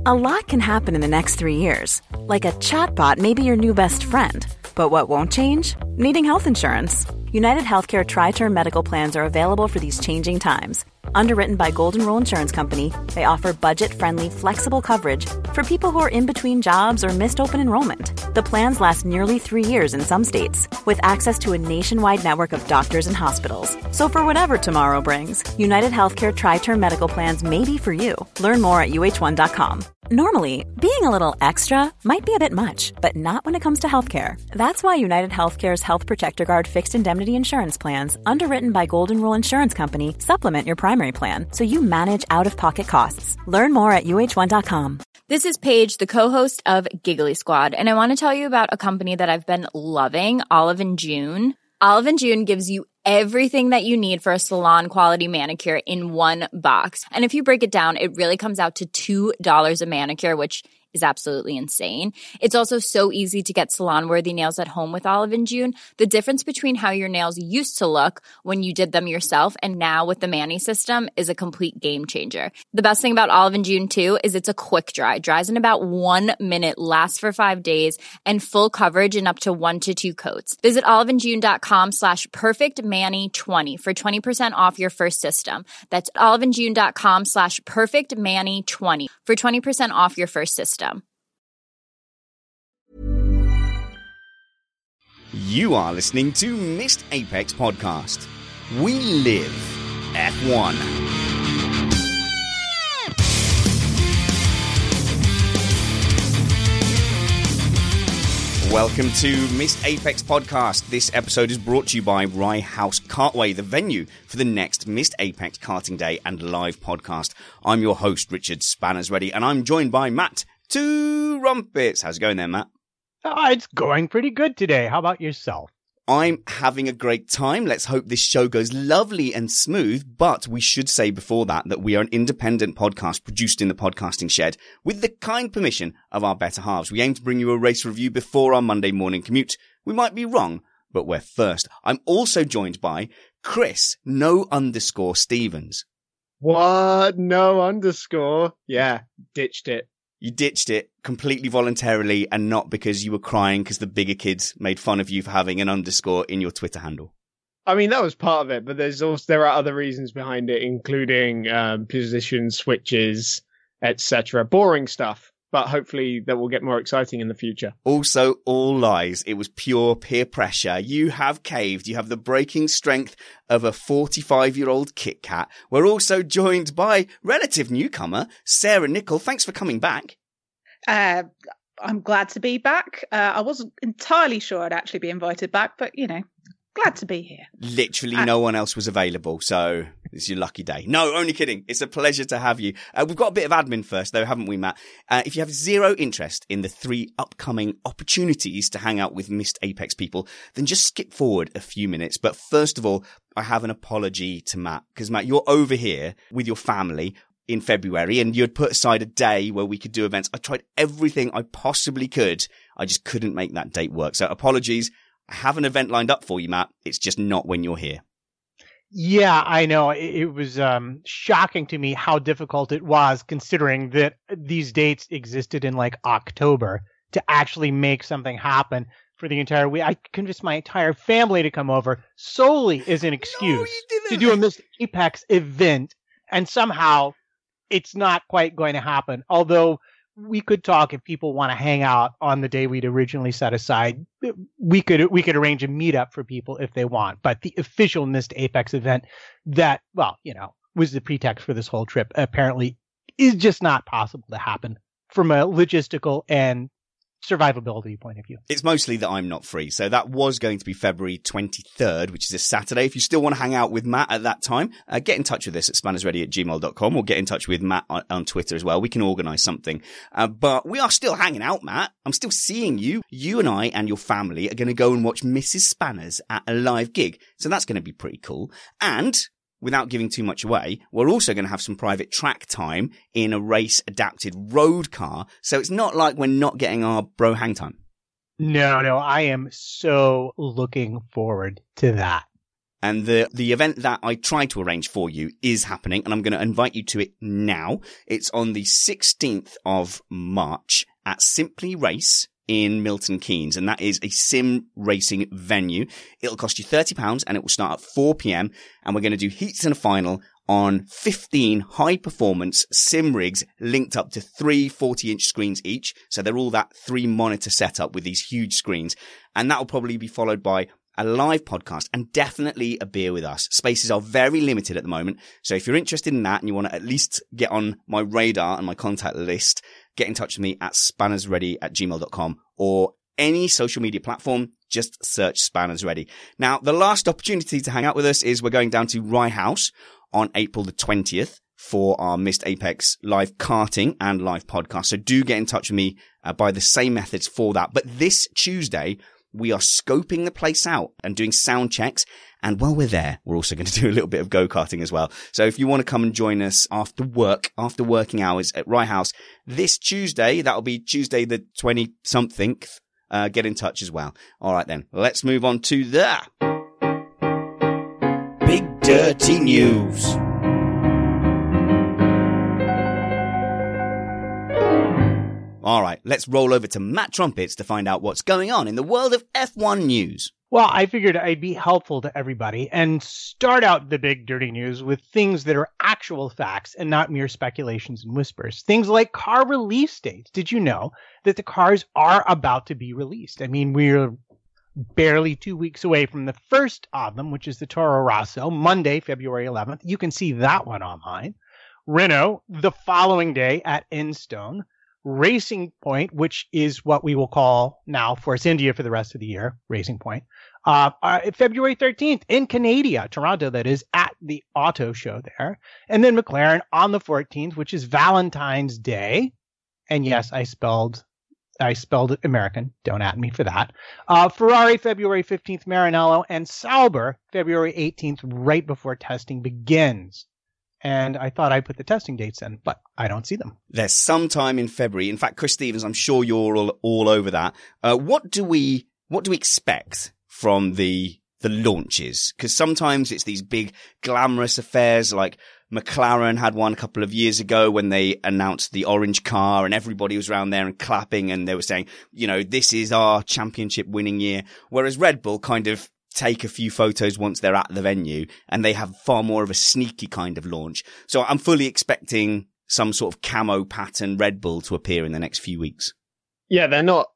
A lot can happen in the next 3 years. Like a chatbot may be your new best friend. But what won't change? Needing health insurance. United Healthcare Tri-Term Medical Plans are available for these changing times. Underwritten by Golden Rule Insurance Company, they offer budget-friendly, flexible coverage for people who are in between jobs or missed open enrollment. The plans last nearly 3 years in some states, with access to a nationwide network of doctors and hospitals. So for whatever tomorrow brings, United Healthcare Tri-Term Medical Plans may be for you. Learn more at uh1.com. Normally, being a little extra might be a bit much, but not when it comes to healthcare. That's why United Healthcare's Health Protector Guard fixed indemnity insurance plans, underwritten by Golden Rule Insurance Company, supplement your primary plan so you manage out-of-pocket costs. Learn more at uh1.com. This is Paige, the co-host of Giggly Squad, and I want to tell you about a company that I've been loving, Olive & June. Olive & June gives you everything that you need for a salon-quality manicure in one box. And if you break it down, it really comes out to $2 a manicure, which is absolutely insane. It's also so easy to get salon-worthy nails at home with Olive & June. The difference between how your nails used to look when you did them yourself and now with the Mani system is a complete game changer. The best thing about Olive & June, too, is it's a quick dry. Dries in about 1 minute, lasts for 5 days, and full coverage in up to 1 to 2 coats. Visit oliveandjune.com/perfectmani20 for 20% off your first system. That's oliveandjune.com/perfectmani20 for 20% off your first system. You are listening to Missed Apex Podcast. We live F1. Welcome to Missed Apex Podcast. This episode is brought to you by Rye House Kartway, the venue for the next Missed Apex Karting Day and live podcast. I'm your host, Richard Spanners Ready, and I'm joined by Matt Two Rumpets. How's it going there, Matt? It's going pretty good today. How about yourself? I'm having a great time. Let's hope this show goes lovely and smooth. But we should say before that we are an independent podcast produced in the podcasting shed with the kind permission of our better halves. We aim to bring you a race review before our Monday morning commute. We might be wrong, but we're first. I'm also joined by Chris _Stevens. What? No underscore? Yeah, ditched it. You ditched it completely voluntarily and not because you were crying because the bigger kids made fun of you for having an underscore in your Twitter handle. I mean, that was part of it, but there are other reasons behind it, including position switches, etc. Boring stuff, but hopefully that will get more exciting in the future. Also, all lies. It was pure peer pressure. You have caved. You have the breaking strength of a 45-year-old Kit Kat. We're also joined by relative newcomer, Sarah Nichol. Thanks for coming back. I'm glad to be back. I wasn't entirely sure I'd actually be invited back, but, glad to be here. Literally no one else was available, so it's your lucky day. No, only kidding. It's a pleasure to have you. We've got a bit of admin first, though, haven't we, Matt? If you have zero interest in the 3 upcoming opportunities to hang out with Missed Apex people, then just skip forward a few minutes. But first of all, I have an apology to Matt, because, Matt, you're over here with your family in February, and you had put aside a day where we could do events. I tried everything I possibly could. I just couldn't make that date work. So apologies. I have an event lined up for you, Matt. It's just not when you're here. Yeah, I know. It was shocking to me how difficult it was, considering that these dates existed in October, to actually make something happen for the entire week. I convinced my entire family to come over solely as an excuse to do a Missed Apex event, and somehow it's not quite going to happen. Although we could talk if people want to hang out on the day we'd originally set aside. We could arrange a meetup for people if they want. But the official Missed Apex event that, was the pretext for this whole trip, apparently is just not possible to happen from a logistical and survivability point of view. It's mostly that I'm not free. So that was going to be February 23rd, which is a Saturday. If you still want to hang out with Matt at that time, get in touch with us at spannersready@gmail.com, or get in touch with Matt on Twitter as well. We can organize something. But we are still hanging out, Matt. I'm still seeing you. You and I and your family are going to go and watch Mrs. Spanners at a live gig. So that's going to be pretty cool. And without giving too much away, we're also going to have some private track time in a race-adapted road car. So it's not like we're not getting our bro hang time. No, I am so looking forward to that. And the event that I tried to arrange for you is happening, and I'm going to invite you to it now. It's on the 16th of March at Simply Race in Milton Keynes, and that is a sim racing venue. It'll cost you £30, and it will start at 4 p.m, and we're going to do heats and a final on 15 high-performance sim rigs linked up to 3 40-inch screens each. So they're all that 3-monitor setup with these huge screens. And that will probably be followed by a live podcast and definitely a beer with us. Spaces are very limited at the moment. So if you're interested in that and you want to at least get on my radar and my contact list, get in touch with me at spannersready@gmail.com or any social media platform. Just search Spanners Ready. Now, the last opportunity to hang out with us is we're going down to Rye House on April the 20th for our Missed Apex live karting and live podcast. So do get in touch with me by the same methods for that. But this Tuesday, we are scoping the place out and doing sound checks. And while we're there, we're also going to do a little bit of go-karting as well. So if you want to come and join us after working hours at Rye House this Tuesday, that'll be Tuesday the 20-something, get in touch as well. All right then, let's move on to the Big Dirty News. All right, let's roll over to Matt Trumpets to find out what's going on in the world of F1 news. Well, I figured I'd be helpful to everybody and start out the big dirty news with things that are actual facts and not mere speculations and whispers. Things like car release dates. Did you know that the cars are about to be released? I mean, we're barely 2 weeks away from the first of them, which is the Toro Rosso, Monday, February 11th. You can see that one online. Renault, the following day at Enstone. Racing Point, which is what we will call now Force India for the rest of the year, Racing Point, February 13th in Canada, Toronto, that is, at the auto show there. And then McLaren on the 14th, which is Valentine's Day. And yes, I spelled it American. Don't at me for that. Ferrari, February 15th, Maranello, and Sauber, February 18th, right before testing begins. And I thought I put the testing dates in, but I don't see them. There's sometime in February. In fact, Chris Stevens, I'm sure you're all over that. What do we expect from the launches? Because sometimes it's these big glamorous affairs, like McLaren had one a couple of years ago when they announced the orange car and everybody was around there and clapping and they were saying, this is our championship winning year. Whereas Red Bull kind of take a few photos once they're at the venue and they have far more of a sneaky kind of launch. So I'm fully expecting some sort of camo pattern Red Bull to appear in the next few weeks. Yeah, they're not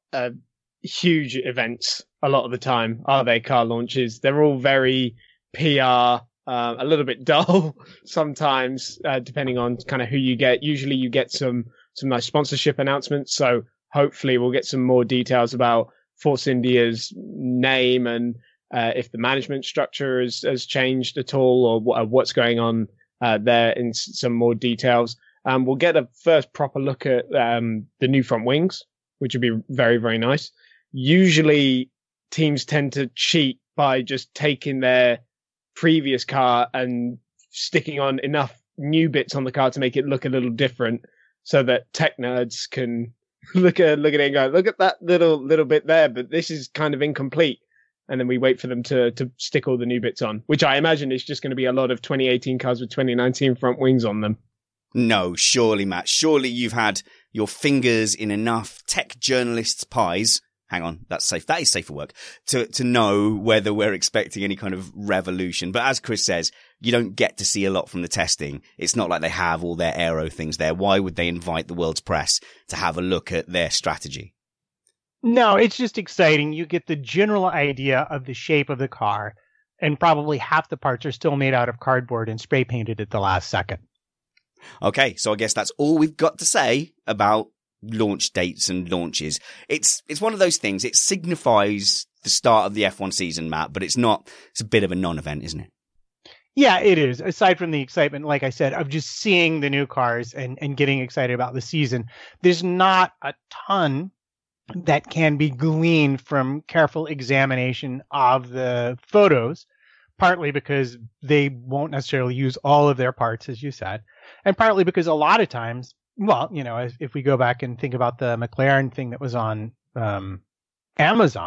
huge events a lot of the time, are they, car launches? They're all very PR, a little bit dull sometimes, depending on kind of who you get. Usually you get some nice sponsorship announcements. So hopefully we'll get some more details about Force India's name and if the management structure has changed at all or what's going on there in some more details. We'll get a first proper look at the new front wings, which would be very, very nice. Usually teams tend to cheat by just taking their previous car and sticking on enough new bits on the car to make it look a little different so that tech nerds can look at it and go, look at that little bit there, but this is kind of incomplete. And then we wait for them to stick all the new bits on, which I imagine is just going to be a lot of 2018 cars with 2019 front wings on them. No, surely, Matt. Surely you've had your fingers in enough tech journalists' pies. Hang on, that's safe. That is safe for work to know whether we're expecting any kind of revolution. But as Chris says, you don't get to see a lot from the testing. It's not like they have all their aero things there. Why would they invite the world's press to have a look at their strategy? No, it's just exciting. You get the general idea of the shape of the car, and probably half the parts are still made out of cardboard and spray painted at the last second. Okay, so I guess that's all we've got to say about launch dates and launches. It's one of those things. It signifies the start of the F1 season, Matt, but it's a bit of a non-event, isn't it? Yeah, it is. Aside from the excitement, like I said, of just seeing the new cars and getting excited about the season, there's not a ton that can be gleaned from careful examination of the photos, partly because they won't necessarily use all of their parts, as you said, and partly because a lot of times, well, if we go back and think about the McLaren thing that was on Amazon,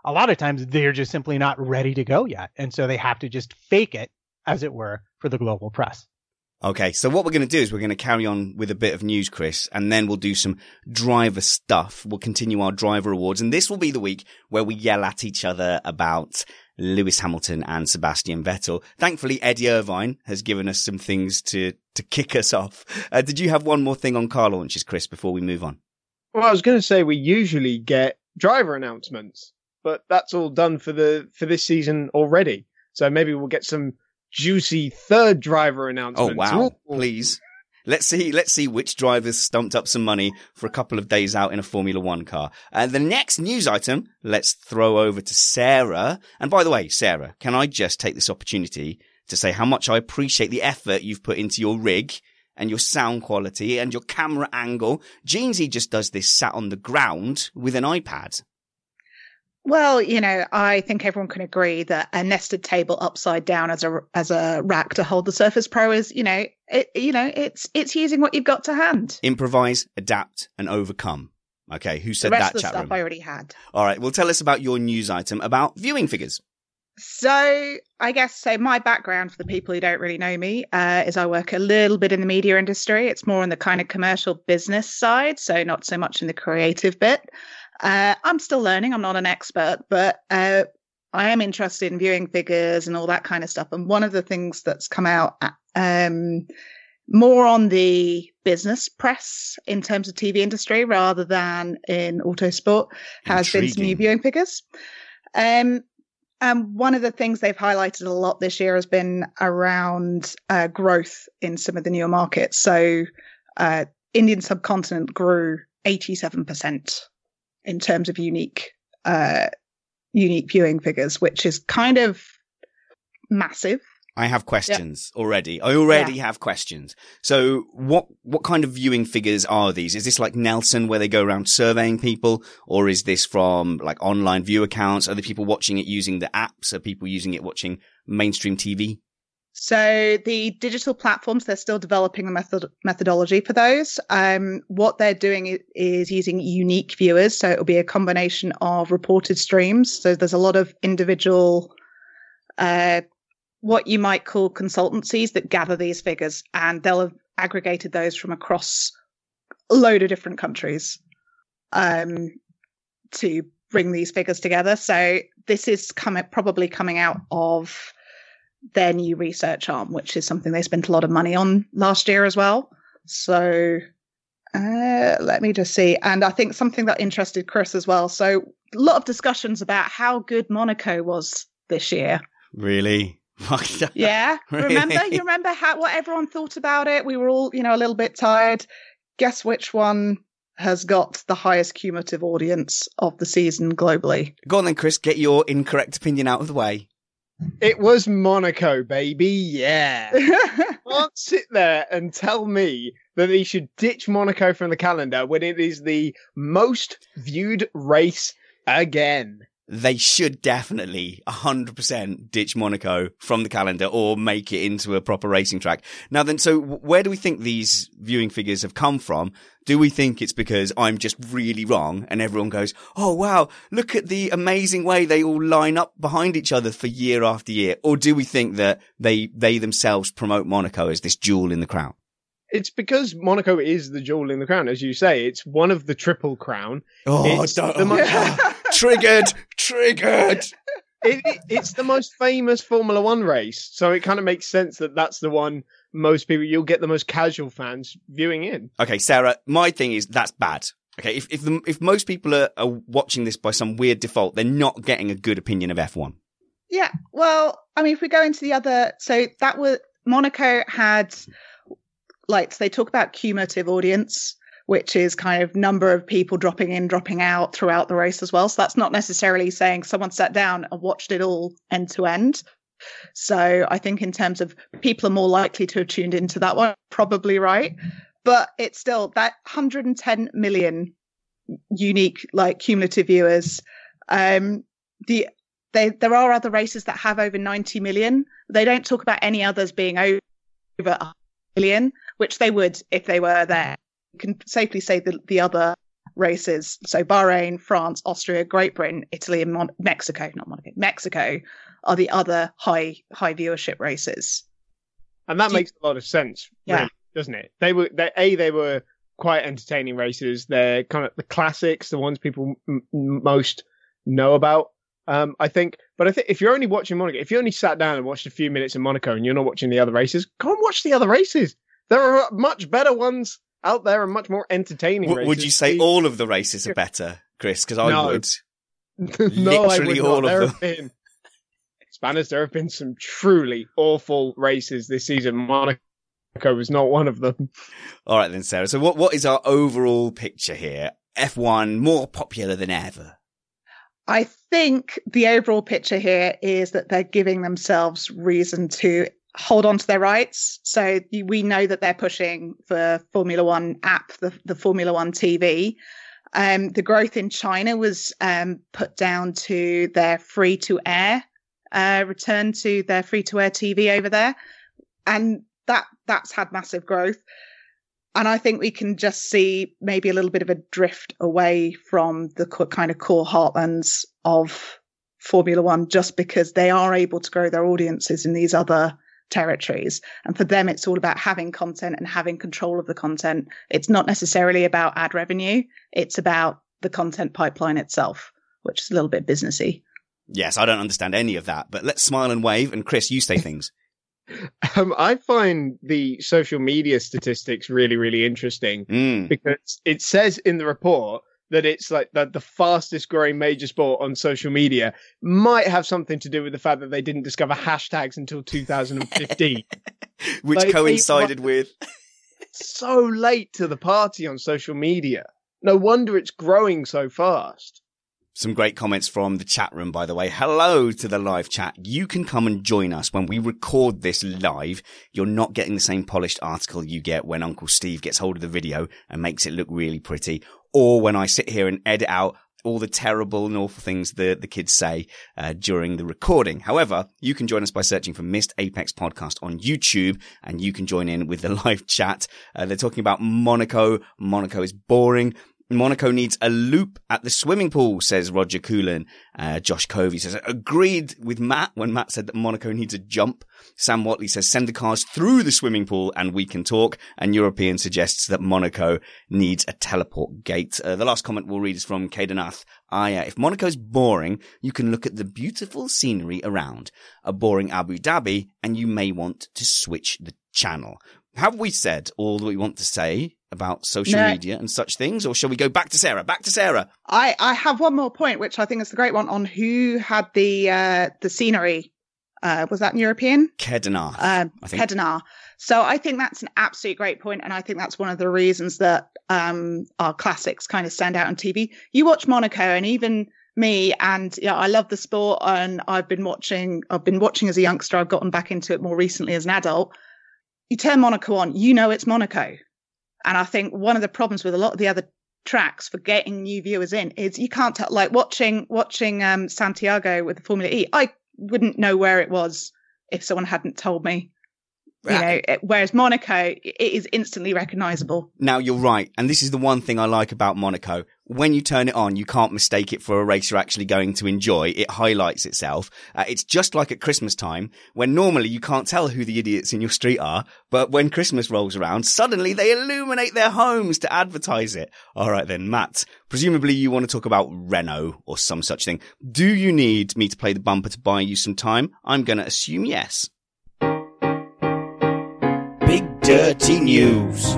a lot of times they're just simply not ready to go yet. And so they have to just fake it, as it were, for the global press. Okay, so what we're going to do is we're going to carry on with a bit of news, Chris, and then we'll do some driver stuff. We'll continue our driver awards, and this will be the week where we yell at each other about Lewis Hamilton and Sebastian Vettel. Thankfully, Eddie Irvine has given us some things to kick us off. Did you have one more thing on car launches, Chris, before we move on? Well, I was going to say we usually get driver announcements, but that's all done for this season already. So maybe we'll get some juicy third driver announcements. Oh, wow. Please. Let's see which drivers stumped up some money for a couple of days out in a Formula One car. The next news item, let's throw over to Sarah. And by the way, Sarah, can I just take this opportunity to say how much I appreciate the effort you've put into your rig and your sound quality and your camera angle. Jeansy just does this sat on the ground with an iPad. Well, I think everyone can agree that a nested table upside down as a rack to hold the Surface Pro is, it's using what you've got to hand. Improvise, adapt, and overcome. Okay, who said the rest that? Of the chat stuff room? I already had. All right, well, tell us about your news item about viewing figures. So I guess my background for the people who don't really know me is I work a little bit in the media industry. It's more on the kind of commercial business side, so not so much in the creative bit. I'm still learning. I'm not an expert, but I am interested in viewing figures and all that kind of stuff. And one of the things that's come out more on the business press in terms of TV industry rather than in autosport has been some new viewing figures. And one of the things they've highlighted a lot this year has been around growth in some of the newer markets. So Indian subcontinent grew 87%. In terms of unique viewing figures, which is kind of massive. I have questions already. I already have questions. So what kind of viewing figures are these? Is this like Nelson where they go around surveying people, or is this from like online view accounts? Are the people watching it using the apps? Are people using it watching mainstream TV? So the digital platforms, they're still developing the methodology for those. What they're doing is using unique viewers. So it'll be a combination of reported streams. So there's a lot of individual, what you might call consultancies that gather these figures, and they'll have aggregated those from across a load of different countries to bring these figures together. So this is probably coming out of their new research arm, which is something they spent a lot of money on last year as well. So let me just see. And I think something that interested Chris as well. So a lot of discussions about how good Monaco was this year. Really? Yeah. Really? You remember what everyone thought about it? We were all, a little bit tired. Guess which one has got the highest cumulative audience of the season globally? Go on then, Chris, get your incorrect opinion out of the way. It was Monaco, baby. Yeah. Can't sit there and tell me that they should ditch Monaco from the calendar when it is the most viewed race again. They should definitely 100% ditch Monaco from the calendar or make it into a proper racing track. Now then, so where do we think these viewing figures have come from? Do we think it's because I'm just really wrong and everyone goes, oh wow, look at the amazing way they all line up behind each other for year after year? Or do we think that they themselves promote Monaco as this jewel in the crown? It's because Monaco is the jewel in the crown, as you say. It's one of the Triple Crown. Oh, triggered. It's the most famous Formula One race, so it kind of makes sense that that's the one you'll get the most casual fans viewing in. Okay, Sarah, my thing is that's bad. Okay, if most people are watching this by some weird default, they're not getting a good opinion of F1. Yeah, well, I mean, if we go into the other, so that was Monaco had. So they talk about cumulative audience, which is kind of number of people dropping in, dropping out throughout the race as well. So that's not necessarily saying someone sat down and watched it all end to end. So I think in terms of people are more likely to have tuned into that one, probably right. But it's still that 110 million unique, cumulative viewers. There are other races that have over 90 million. They don't talk about any others being over 1 million, which they would if they were there. You can safely say that the other races. So Bahrain, France, Austria, Great Britain, Italy, and Mexico are the other high viewership races. And that makes a lot of sense, really, doesn't it? They were quite entertaining races. They're kind of the classics, the ones people most know about, I think. But I think if you're only watching Monaco, if you only sat down and watched a few minutes of Monaco and you're not watching the other races, go and watch the other races. There are much better ones out there and much more entertaining races. Would you say all of the races are better, Chris? Because I would. No, Literally all of them. Spanish, there have been some truly awful races this season. Monaco was not one of them. All right then, Sarah. So what is our overall picture here? F1 more popular than ever. I think the overall picture here is that they're giving themselves reason to hold on to their rights. So we know that they're pushing for Formula One app, the Formula One TV. The growth in China was put down to their free-to-air, return to their free-to-air TV over there. And that's had massive growth. And I think we can just see maybe a little bit of a drift away from the kind of core heartlands of Formula One, just because they are able to grow their audiences in these other territories. And for them, it's all about having content and having control of the content. It's not necessarily about ad revenue. It's about the content pipeline itself, which is a little bit businessy. Yes, I don't understand any of that, but let's smile and wave. And Chris, you say things. I find the social media statistics really, really interesting because it says in the report that it's like the fastest growing major sport on social media. Might have something to do with the fact that they didn't discover hashtags until 2015. Which coincided with... So late to the party on social media. No wonder it's growing so fast. Some great comments from the chat room, by the way. Hello to the live chat. You can come and join us when we record this live. You're not getting the same polished article you get when Uncle Steve gets hold of the video and makes it look really pretty, or when I sit here and edit out all the terrible and awful things the kids say during the recording. However, you can join us by searching for Missed Apex Podcast on YouTube, and you can join in with the live chat. They're talking about Monaco. Monaco is boring. Monaco needs a loop at the swimming pool, says Roger Coolan. Josh Covey says, agreed with Matt when Matt said that Monaco needs a jump. Sam Watley says, send the cars through the swimming pool and we can talk. And European suggests that Monaco needs a teleport gate. The last comment we'll read is from Cadenath. If Monaco's boring, you can look at the beautiful scenery around. A boring Abu Dhabi and you may want to switch the channel. Have we said all that we want to say about social media and such things, or shall we go back to Sarah? Back to Sarah. I have one more point, which I think is the great one, on who had the scenery. Was that in European? Cadenath, I think. Cadenath. So I think that's an absolute great point, and I think that's one of the reasons that our classics kind of stand out on TV. You watch Monaco, and even me, and I love the sport, and I've been watching as a youngster. I've gotten back into it more recently as an adult. You turn Monaco on, it's Monaco. And I think one of the problems with a lot of the other tracks for getting new viewers in is you can't tell, like watching Santiago with the Formula E, I wouldn't know where it was if someone hadn't told me. Whereas Monaco, it is instantly recognizable. Now, you're right. And this is the one thing I like about Monaco. When you turn it on, you can't mistake it for a race you're actually going to enjoy. It highlights itself. It's just like at Christmas time, when normally you can't tell who the idiots in your street are. But when Christmas rolls around, suddenly they illuminate their homes to advertise it. All right then, Matt, presumably you want to talk about Renault or some such thing. Do you need me to play the bumper to buy you some time? I'm going to assume yes. Big Dirty News.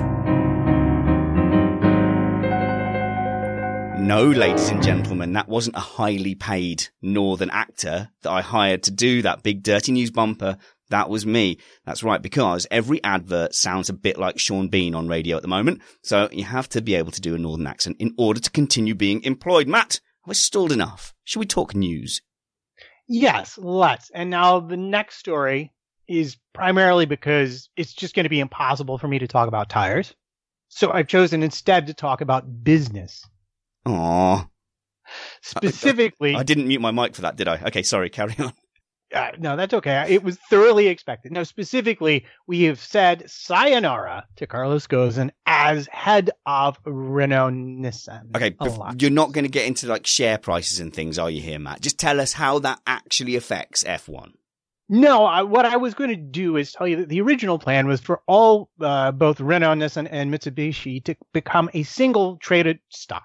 No, ladies and gentlemen, that wasn't a highly paid northern actor that I hired to do that Big Dirty News bumper. That was me. That's right, because every advert sounds a bit like Sean Bean on radio at the moment. So you have to be able to do a northern accent in order to continue being employed. Matt, have I stalled enough? Shall we talk news? Yes, let's. And now the next story is primarily because it's just going to be impossible for me to talk about tires. So I've chosen instead to talk about business. Aww. Specifically... I didn't mute my mic for that, did I? Okay, sorry, carry on. No, that's okay. It was thoroughly expected. No, specifically, we have said sayonara to Carlos Ghosn as head of Renault-Nissan. Okay, you're not going to get into like share prices and things, are you here, Matt? Just tell us how that actually affects F1. No, what I was going to do is tell you that the original plan was for all, both Renault, Nissan, and Mitsubishi to become a single traded stock.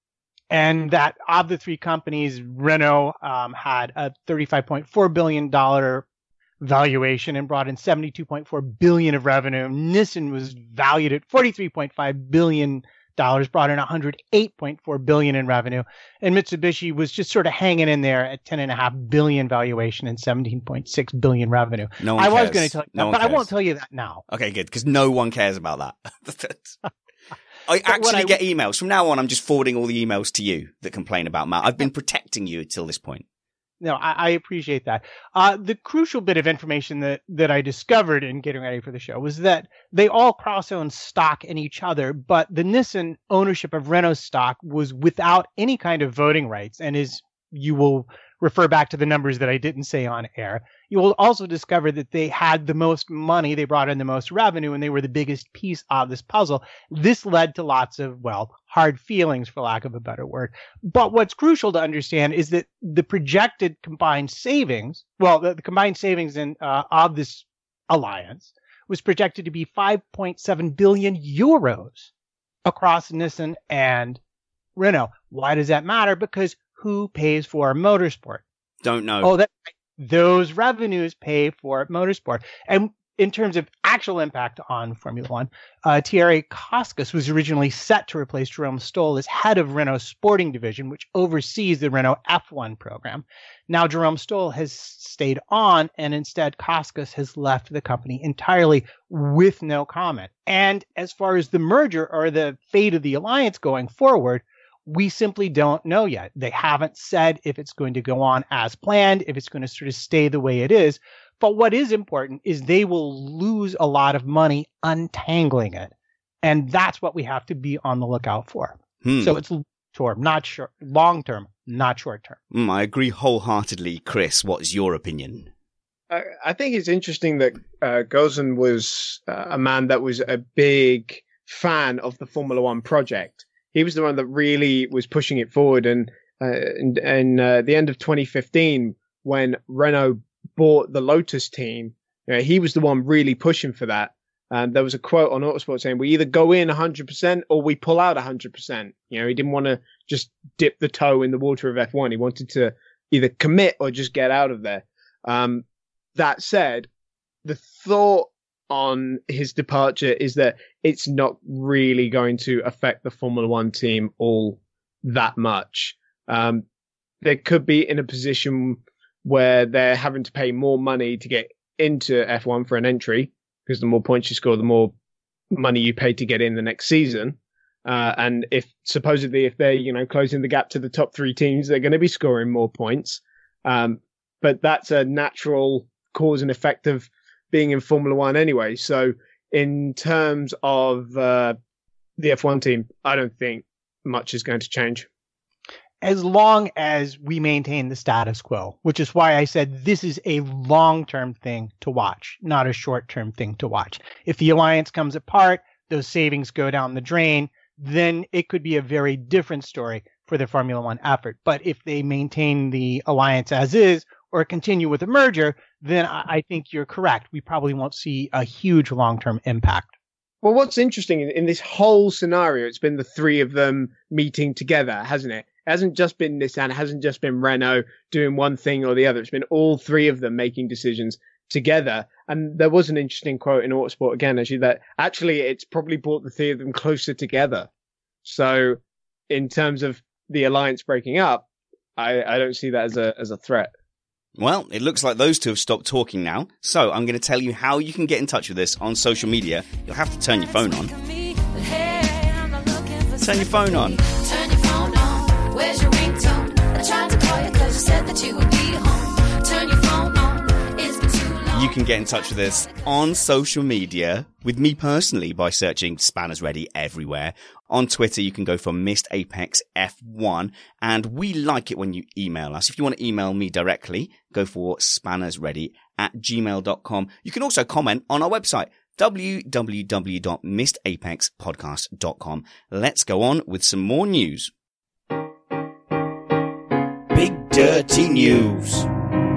And that of the three companies, Renault had a $35.4 billion valuation and brought in $72.4 billion of revenue. Nissan was valued at $43.5 billion, brought in $108.4 billion in revenue. And Mitsubishi was just sort of hanging in there at $10.5 billion valuation and $17.6 billion revenue. No one cares. I was going to tell you that, but I won't tell you that now. Okay, good, because no one cares about that. I actually get emails. From now on, I'm just forwarding all the emails to you that complain about Matt. I've been protecting you until this point. No, I appreciate that. The crucial bit of information that I discovered in getting ready for the show was that they all cross-own stock in each other, but the Nissan ownership of Renault stock was without any kind of voting rights. And as you will refer back to the numbers that I didn't say on air, you will also discover that they had the most money, they brought in the most revenue, and they were the biggest piece of this puzzle. This led to lots of, hard feelings, for lack of a better word. But what's crucial to understand is that the projected combined savings, the combined savings of this alliance was projected to be 5.7 billion euros across Nissan and Renault. Why does that matter? Because who pays for motorsport? Don't know. Oh, those revenues pay for motorsport. And in terms of actual impact on Formula One, Thierry Koskas was originally set to replace Jerome Stoll as head of Renault's sporting division, which oversees the Renault F1 program. Now Jerome Stoll has stayed on, and instead Koskas has left the company entirely with no comment. And as far as the merger or the fate of the alliance going forward, we simply don't know yet. They haven't said if it's going to go on as planned, if it's going to sort of stay the way it is. But what is important is they will lose a lot of money untangling it. And that's what we have to be on the lookout for. So it's long term, not short term. I agree wholeheartedly. Chris, what's your opinion? I think it's interesting that Ghosn was a man that was a big fan of the Formula One project. He was the one that really was pushing it forward. And the end of 2015, when Renault bought the Lotus team, he was the one really pushing for that. And there was a quote on Autosport saying, we either go in 100% or we pull out 100%. He didn't want to just dip the toe in the water of F1. He wanted to either commit or just get out of there. That said, the thought on his departure is that it's not really going to affect the Formula One team all that much. They could be in a position where they're having to pay more money to get into F1 for an entry, because the more points you score, the more money you pay to get in the next season. And if they're, closing the gap to the top three teams, they're going to be scoring more points. But that's a natural cause and effect of being in Formula One anyway. So in terms of the F1 team, I don't think much is going to change. As long as we maintain the status quo, which is why I said this is a long-term thing to watch, not a short-term thing to watch. If the alliance comes apart, those savings go down the drain, then it could be a very different story for the Formula One effort. But if they maintain the alliance as is or continue with a merger, then I think you're correct. We probably won't see a huge long-term impact. Well, what's interesting in this whole scenario, it's been the three of them meeting together, hasn't it? It hasn't just been Nissan, it hasn't just been Renault doing one thing or the other. It's been all three of them making decisions together. And there was an interesting quote in Autosport again, actually, that actually it's probably brought the three of them closer together. So in terms of the alliance breaking up, I don't see that as a threat. Well, it looks like those two have stopped talking now. So I'm going to tell you how you can get in touch with us on social media. You'll have to turn your phone on. Turn your phone on. Where's your ringtone? I tried to call you because you said that you would be home. Turn your phone on. It's been too long. You can get in touch with us on social media, with me personally, by searching Spanners Ready everywhere. On Twitter, you can go for Missed Apex F1, and we like it when you email us. If you want to email me directly, go for spannersready@gmail.com. You can also comment on our website, www.missedapexpodcast.com. Let's go on with some more news. Big Dirty News.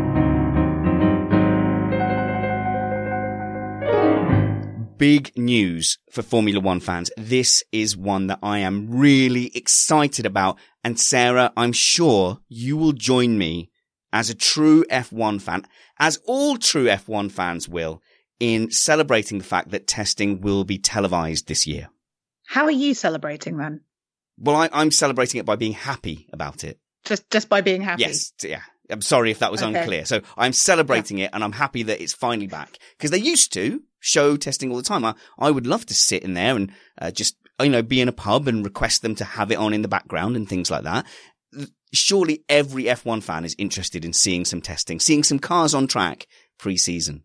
Big news for Formula One fans. This is one that I am really excited about. And Sarah, I'm sure you will join me as a true F1 fan, as all true F1 fans will, in celebrating the fact that testing will be televised this year. How are you celebrating then? Well, I'm celebrating it by being happy about it. Just by being happy? Yes, yeah. I'm sorry if that was unclear. So I'm celebrating it, and I'm happy that it's finally back. Because they used to show testing all the time. I would love to sit in there and just, be in a pub and request them to have it on in the background and things like that. Surely every F1 fan is interested in seeing some testing, seeing some cars on track pre-season.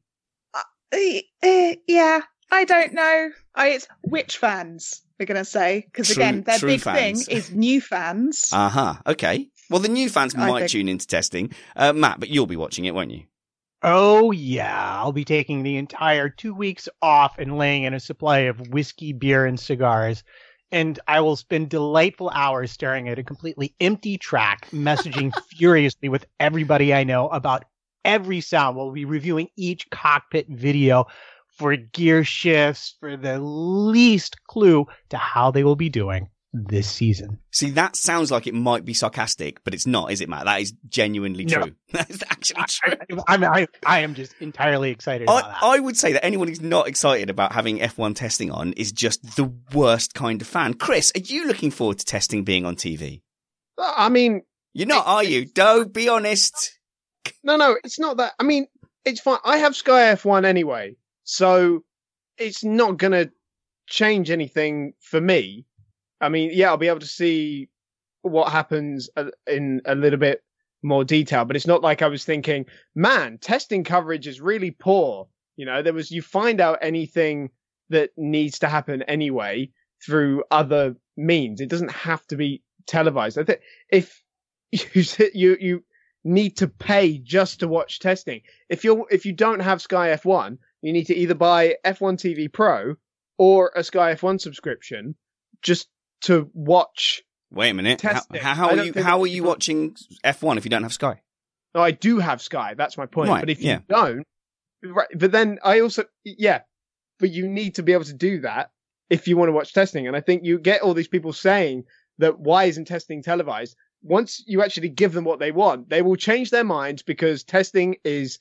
Yeah, I don't know. It's which fans we're going to say. Because again, their big fans. thing is new fans. Okay. Well, the new fans might tune into testing. Matt, but you'll be watching it, won't you? Oh, yeah. I'll be taking the entire 2 weeks off and laying in a supply of whiskey, beer, and cigars. And I will spend delightful hours staring at a completely empty track, messaging furiously with everybody I know about every sound. We'll be reviewing each cockpit video for gear shifts, for the least clue to how they will be doing this season. See, that sounds like it might be sarcastic, but it's not, is it, Matt? That is genuinely true. No. That is actually true. I am just entirely excited about that. I would say that anyone who's not excited about having F1 testing on is just the worst kind of fan. Chris, are you looking forward to testing being on TV? I mean... You're not, are you? Don't be honest. No, it's not that. I mean, it's fine. I have Sky F1 anyway, so it's not going to change anything for me. I mean, yeah, I'll be able to see what happens in a little bit more detail, but it's not like I was thinking, man, testing coverage is really poor. You find out anything that needs to happen anyway through other means. It doesn't have to be televised. I think if you need to pay just to watch testing, if you don't have Sky F1, you need to either buy F1 TV Pro or a Sky F1 subscription just to watch. Wait a minute. How are you watching F1 if you don't have Sky? No, I do have Sky. That's my point. Right, but if you don't, right, but then I also, but you need to be able to do that if you want to watch testing. And I think you get all these people saying that why isn't testing televised? Once you actually give them what they want, they will change their minds because testing is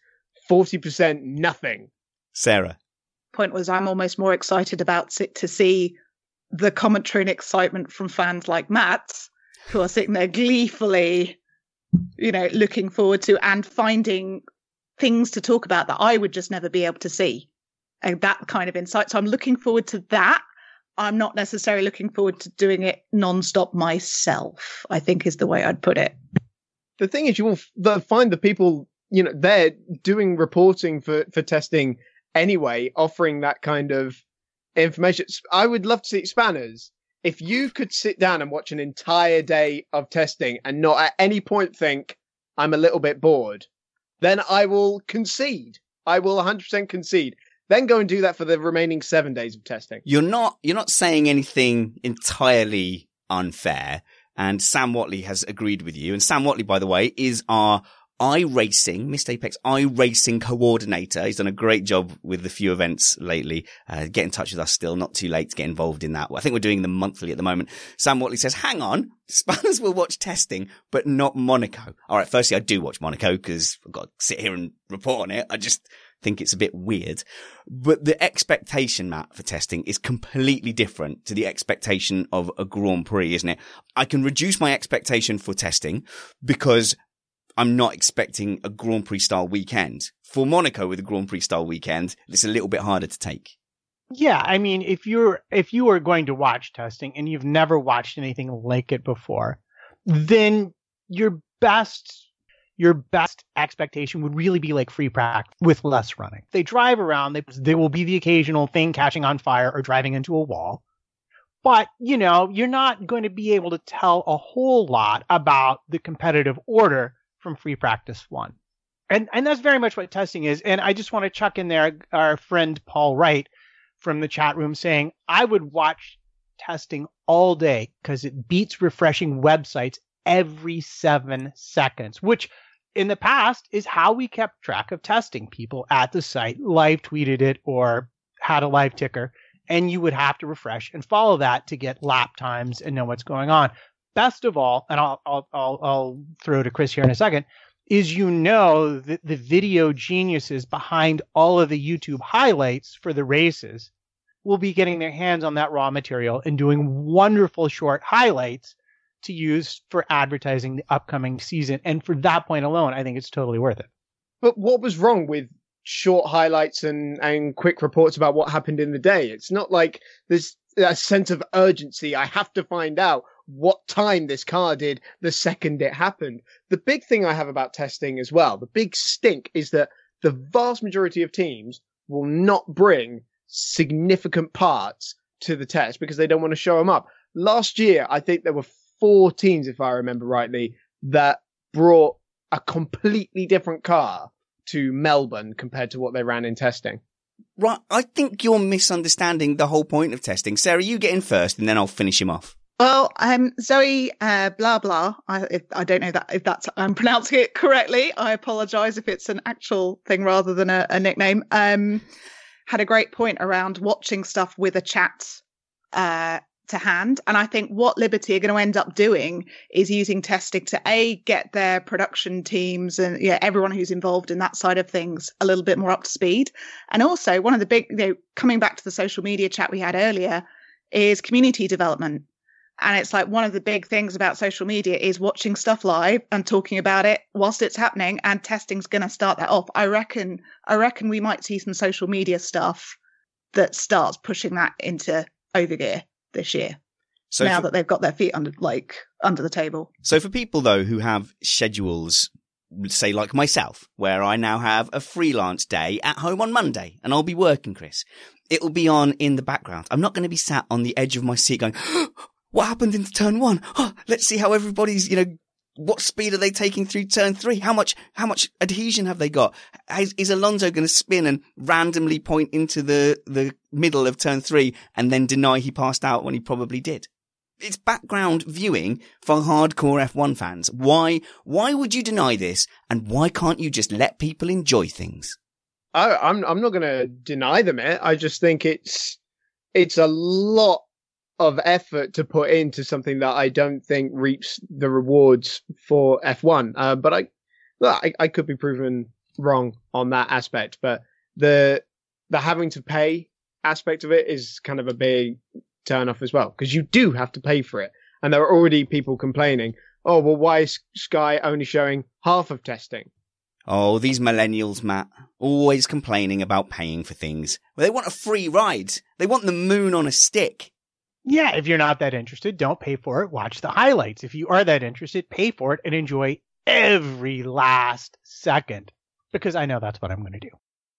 40% nothing. Sarah. Point was, I'm almost more excited about it to see the commentary and excitement from fans like Matt, who are sitting there gleefully, looking forward to and finding things to talk about that I would just never be able to see. And that kind of insight. So I'm looking forward to that. I'm not necessarily looking forward to doing it nonstop myself, I think is the way I'd put it. The thing is, you will find the people, they're doing reporting for testing anyway, offering that kind of information. I would love to see Spanners. If you could sit down and watch an entire day of testing and not at any point think, I'm a little bit bored, then I will concede. I will 100% concede. Then go and do that for the remaining 7 days of testing. You're not saying anything entirely unfair. And Sam Watley has agreed with you. And Sam Watley, by the way, is our iRacing, Missed Apex iRacing coordinator. He's done a great job with the few events lately. Get in touch with us still. Not too late to get involved in that. I think we're doing them monthly at the moment. Sam Watley says, hang on, Spanners will watch testing, but not Monaco. All right, firstly, I do watch Monaco because I've got to sit here and report on it. I just think it's a bit weird. But the expectation, Matt, for testing is completely different to the expectation of a Grand Prix, isn't it? I can reduce my expectation for testing because I'm not expecting a Grand Prix style weekend. For Monaco with a Grand Prix style weekend, it's a little bit harder to take. Yeah, I mean, if you are going to watch testing and you've never watched anything like it before, then your best your best expectation would really be like free practice with less running. They drive around, there will be the occasional thing catching on fire or driving into a wall. But, you know, you're not going to be able to tell a whole lot about the competitive order from free practice 1. And that's very much what testing is. And I just want to chuck in there our friend Paul Wright from the chat room saying, I would watch testing all day because it beats refreshing websites every 7 seconds, which in the past is how we kept track of testing. People at the site live tweeted it or had a live ticker, and you would have to refresh and follow that to get lap times and know what's going on. Best of all, and I'll throw to Chris here in a second, is that the video geniuses behind all of the YouTube highlights for the races will be getting their hands on that raw material and doing wonderful short highlights to use for advertising the upcoming season. And for that point alone, I think it's totally worth it. But what was wrong with short highlights and quick reports about what happened in the day? It's not like there's a sense of urgency. I have to find out what time this car did the second it happened. The big thing I have about testing as well, the big stink, is that the vast majority of teams will not bring significant parts to the test because they don't want to show them up. Last year, I think there were 4 teams, if I remember rightly, that brought a completely different car to Melbourne compared to what they ran in testing. Right. I think you're misunderstanding the whole point of testing. Sarah, you get in first and then I'll finish him off. Well, Zoe, blah, blah. I don't know if that's, I'm pronouncing it correctly. I apologize if it's an actual thing rather than a nickname. Had a great point around watching stuff with a chat, to hand. And I think what Liberty are going to end up doing is using testing to get their production teams and everyone who's involved in that side of things a little bit more up to speed. And also one of the big, coming back to the social media chat we had earlier, is community development. And it's like one of the big things about social media is watching stuff live and talking about it whilst it's happening, and testing's going to start that off. I reckon we might see some social media stuff that starts pushing that into overgear this year. So now that they've got their feet under the table. So for people though who have schedules, say like myself, where I now have a freelance day at home on Monday and I'll be working, Chris, it will be on in the background. I'm not going to be sat on the edge of my seat going, what happened in turn 1? Oh, let's see how everybody's, what speed are they taking through turn 3? How much adhesion have they got? Is Alonso going to spin and randomly point into the middle of turn 3 and then deny he passed out when he probably did? It's background viewing for hardcore F1 fans. Why would you deny this? And why can't you just let people enjoy things? I'm not going to deny them it. I just think it's a lot of effort to put into something that I don't think reaps the rewards for F1. But I could be proven wrong on that aspect. But the having to pay aspect of it is kind of a big turn off as well, because you do have to pay for it. And there are already people complaining, oh, well, why is Sky only showing half of testing? Oh, these millennials, Matt, always complaining about paying for things. Well, they want a free ride. They want the moon on a stick. Yeah, if you're not that interested, don't pay for it. Watch the highlights. If you are that interested, pay for it and enjoy every last second. Because I know that's what I'm going to do.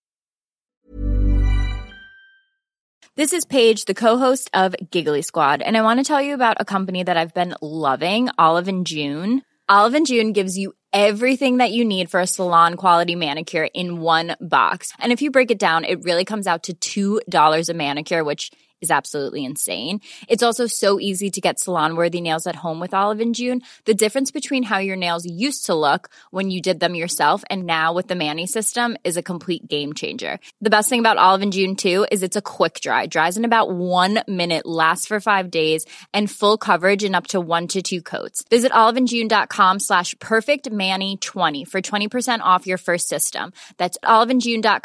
This is Paige, the co-host of Giggly Squad, and I want to tell you about a company that I've been loving, Olive & June. Olive & June gives you everything that you need for a salon-quality manicure in one box. And if you break it down, it really comes out to $2 a manicure, which is absolutely insane. It's also so easy to get salon-worthy nails at home with Olive & June. The difference between how your nails used to look when you did them yourself and now with the Mani system is a complete game changer. The best thing about Olive & June, too, is it's a quick dry. Dries in about 1 minute, lasts for 5 days, and full coverage in up to 1 to 2 coats. Visit oliveandjune.com/perfectmani20 for 20% off your first system. That's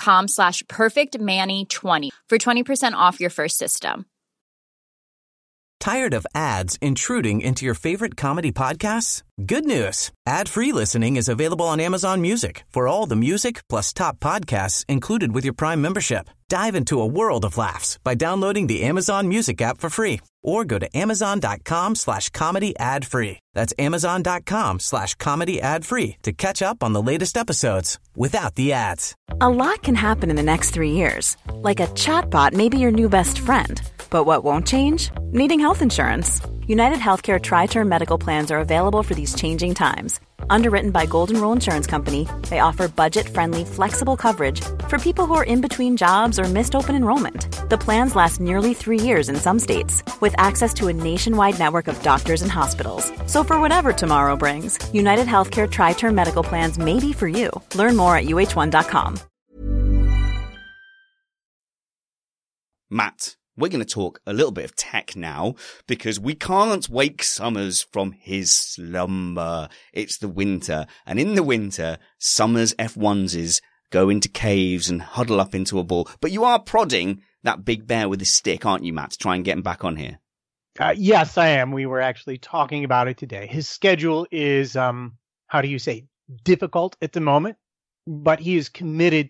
oliveandjune.com/perfectmani20 for 20% off your first system. Tired of ads intruding into your favorite comedy podcasts? Good news. Ad-free listening is available on Amazon Music for all the music plus top podcasts included with your Prime membership. Dive into a world of laughs by downloading the Amazon Music app for free or go to amazon.com/comedy ad-free. That's amazon.com/comedy ad-free to catch up on the latest episodes without the ads. A lot can happen in the next 3 years. Like a chatbot may be your new best friend. But what won't change? Needing health insurance. United Healthcare Tri-Term Medical Plans are available for these changing times. Underwritten by Golden Rule Insurance Company, they offer budget-friendly, flexible coverage for people who are in between jobs or missed open enrollment. The plans last nearly 3 years in some states, with access to a nationwide network of doctors and hospitals. So for whatever tomorrow brings, United Healthcare Tri-Term Medical Plans may be for you. Learn more at uh1.com. Matt, we're going to talk a little bit of tech now because we can't wake Summers from his slumber. It's the winter, and in the winter, Summers F1s go into caves and huddle up into a ball. But you are prodding that big bear with a stick, aren't you, Matt, to try and get him back on here? Yes, I am. We were actually talking about it today. His schedule is, difficult at the moment. But he's committed.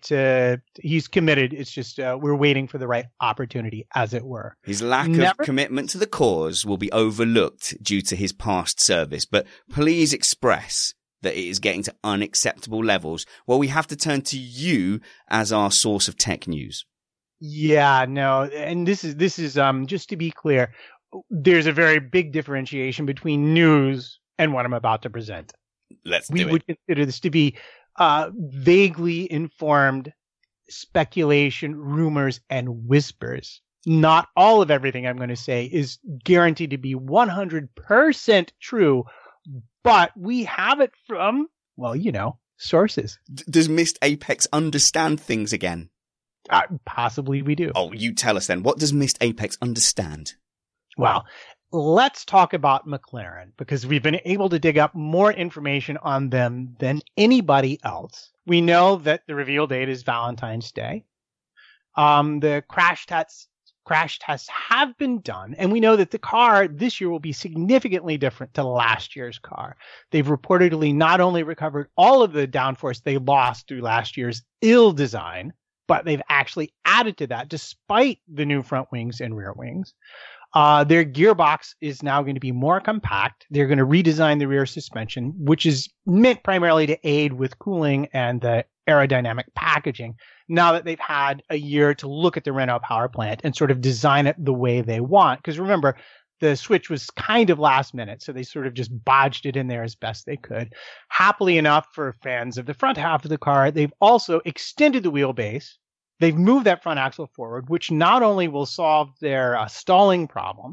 It's just we're waiting for the right opportunity, as it were. His lack of commitment to the cause will be overlooked due to his past service. But please express that it is getting to unacceptable levels. Well, we have to turn to you as our source of tech news. Yeah, no. And this is just to be clear, there's a very big differentiation between news and what I'm about to present. We would consider this to be vaguely informed speculation, rumors, and whispers. Not all of everything I'm going to say is guaranteed to be 100% true, but we have it from, sources. Does Missed Apex understand things again? Possibly we do. Oh, you tell us then. What does Missed Apex understand? Well, let's talk about McLaren, because we've been able to dig up more information on them than anybody else. We know that the reveal date is Valentine's Day. The crash tests have been done, and we know that the car this year will be significantly different to last year's car. They've reportedly not only recovered all of the downforce they lost through last year's ill design, but they've actually added to that despite the new front wings and rear wings. Their gearbox is now going to be more compact. They're going to redesign the rear suspension, which is meant primarily to aid with cooling and the aerodynamic packaging, now that they've had a year to look at the Renault power plant and sort of design it the way they want. Because remember, the switch was kind of last minute, so they sort of just bodged it in there as best they could. Happily enough for fans of the front half of the car, they've also extended the wheelbase. They've moved that front axle forward, which not only will solve their stalling problem,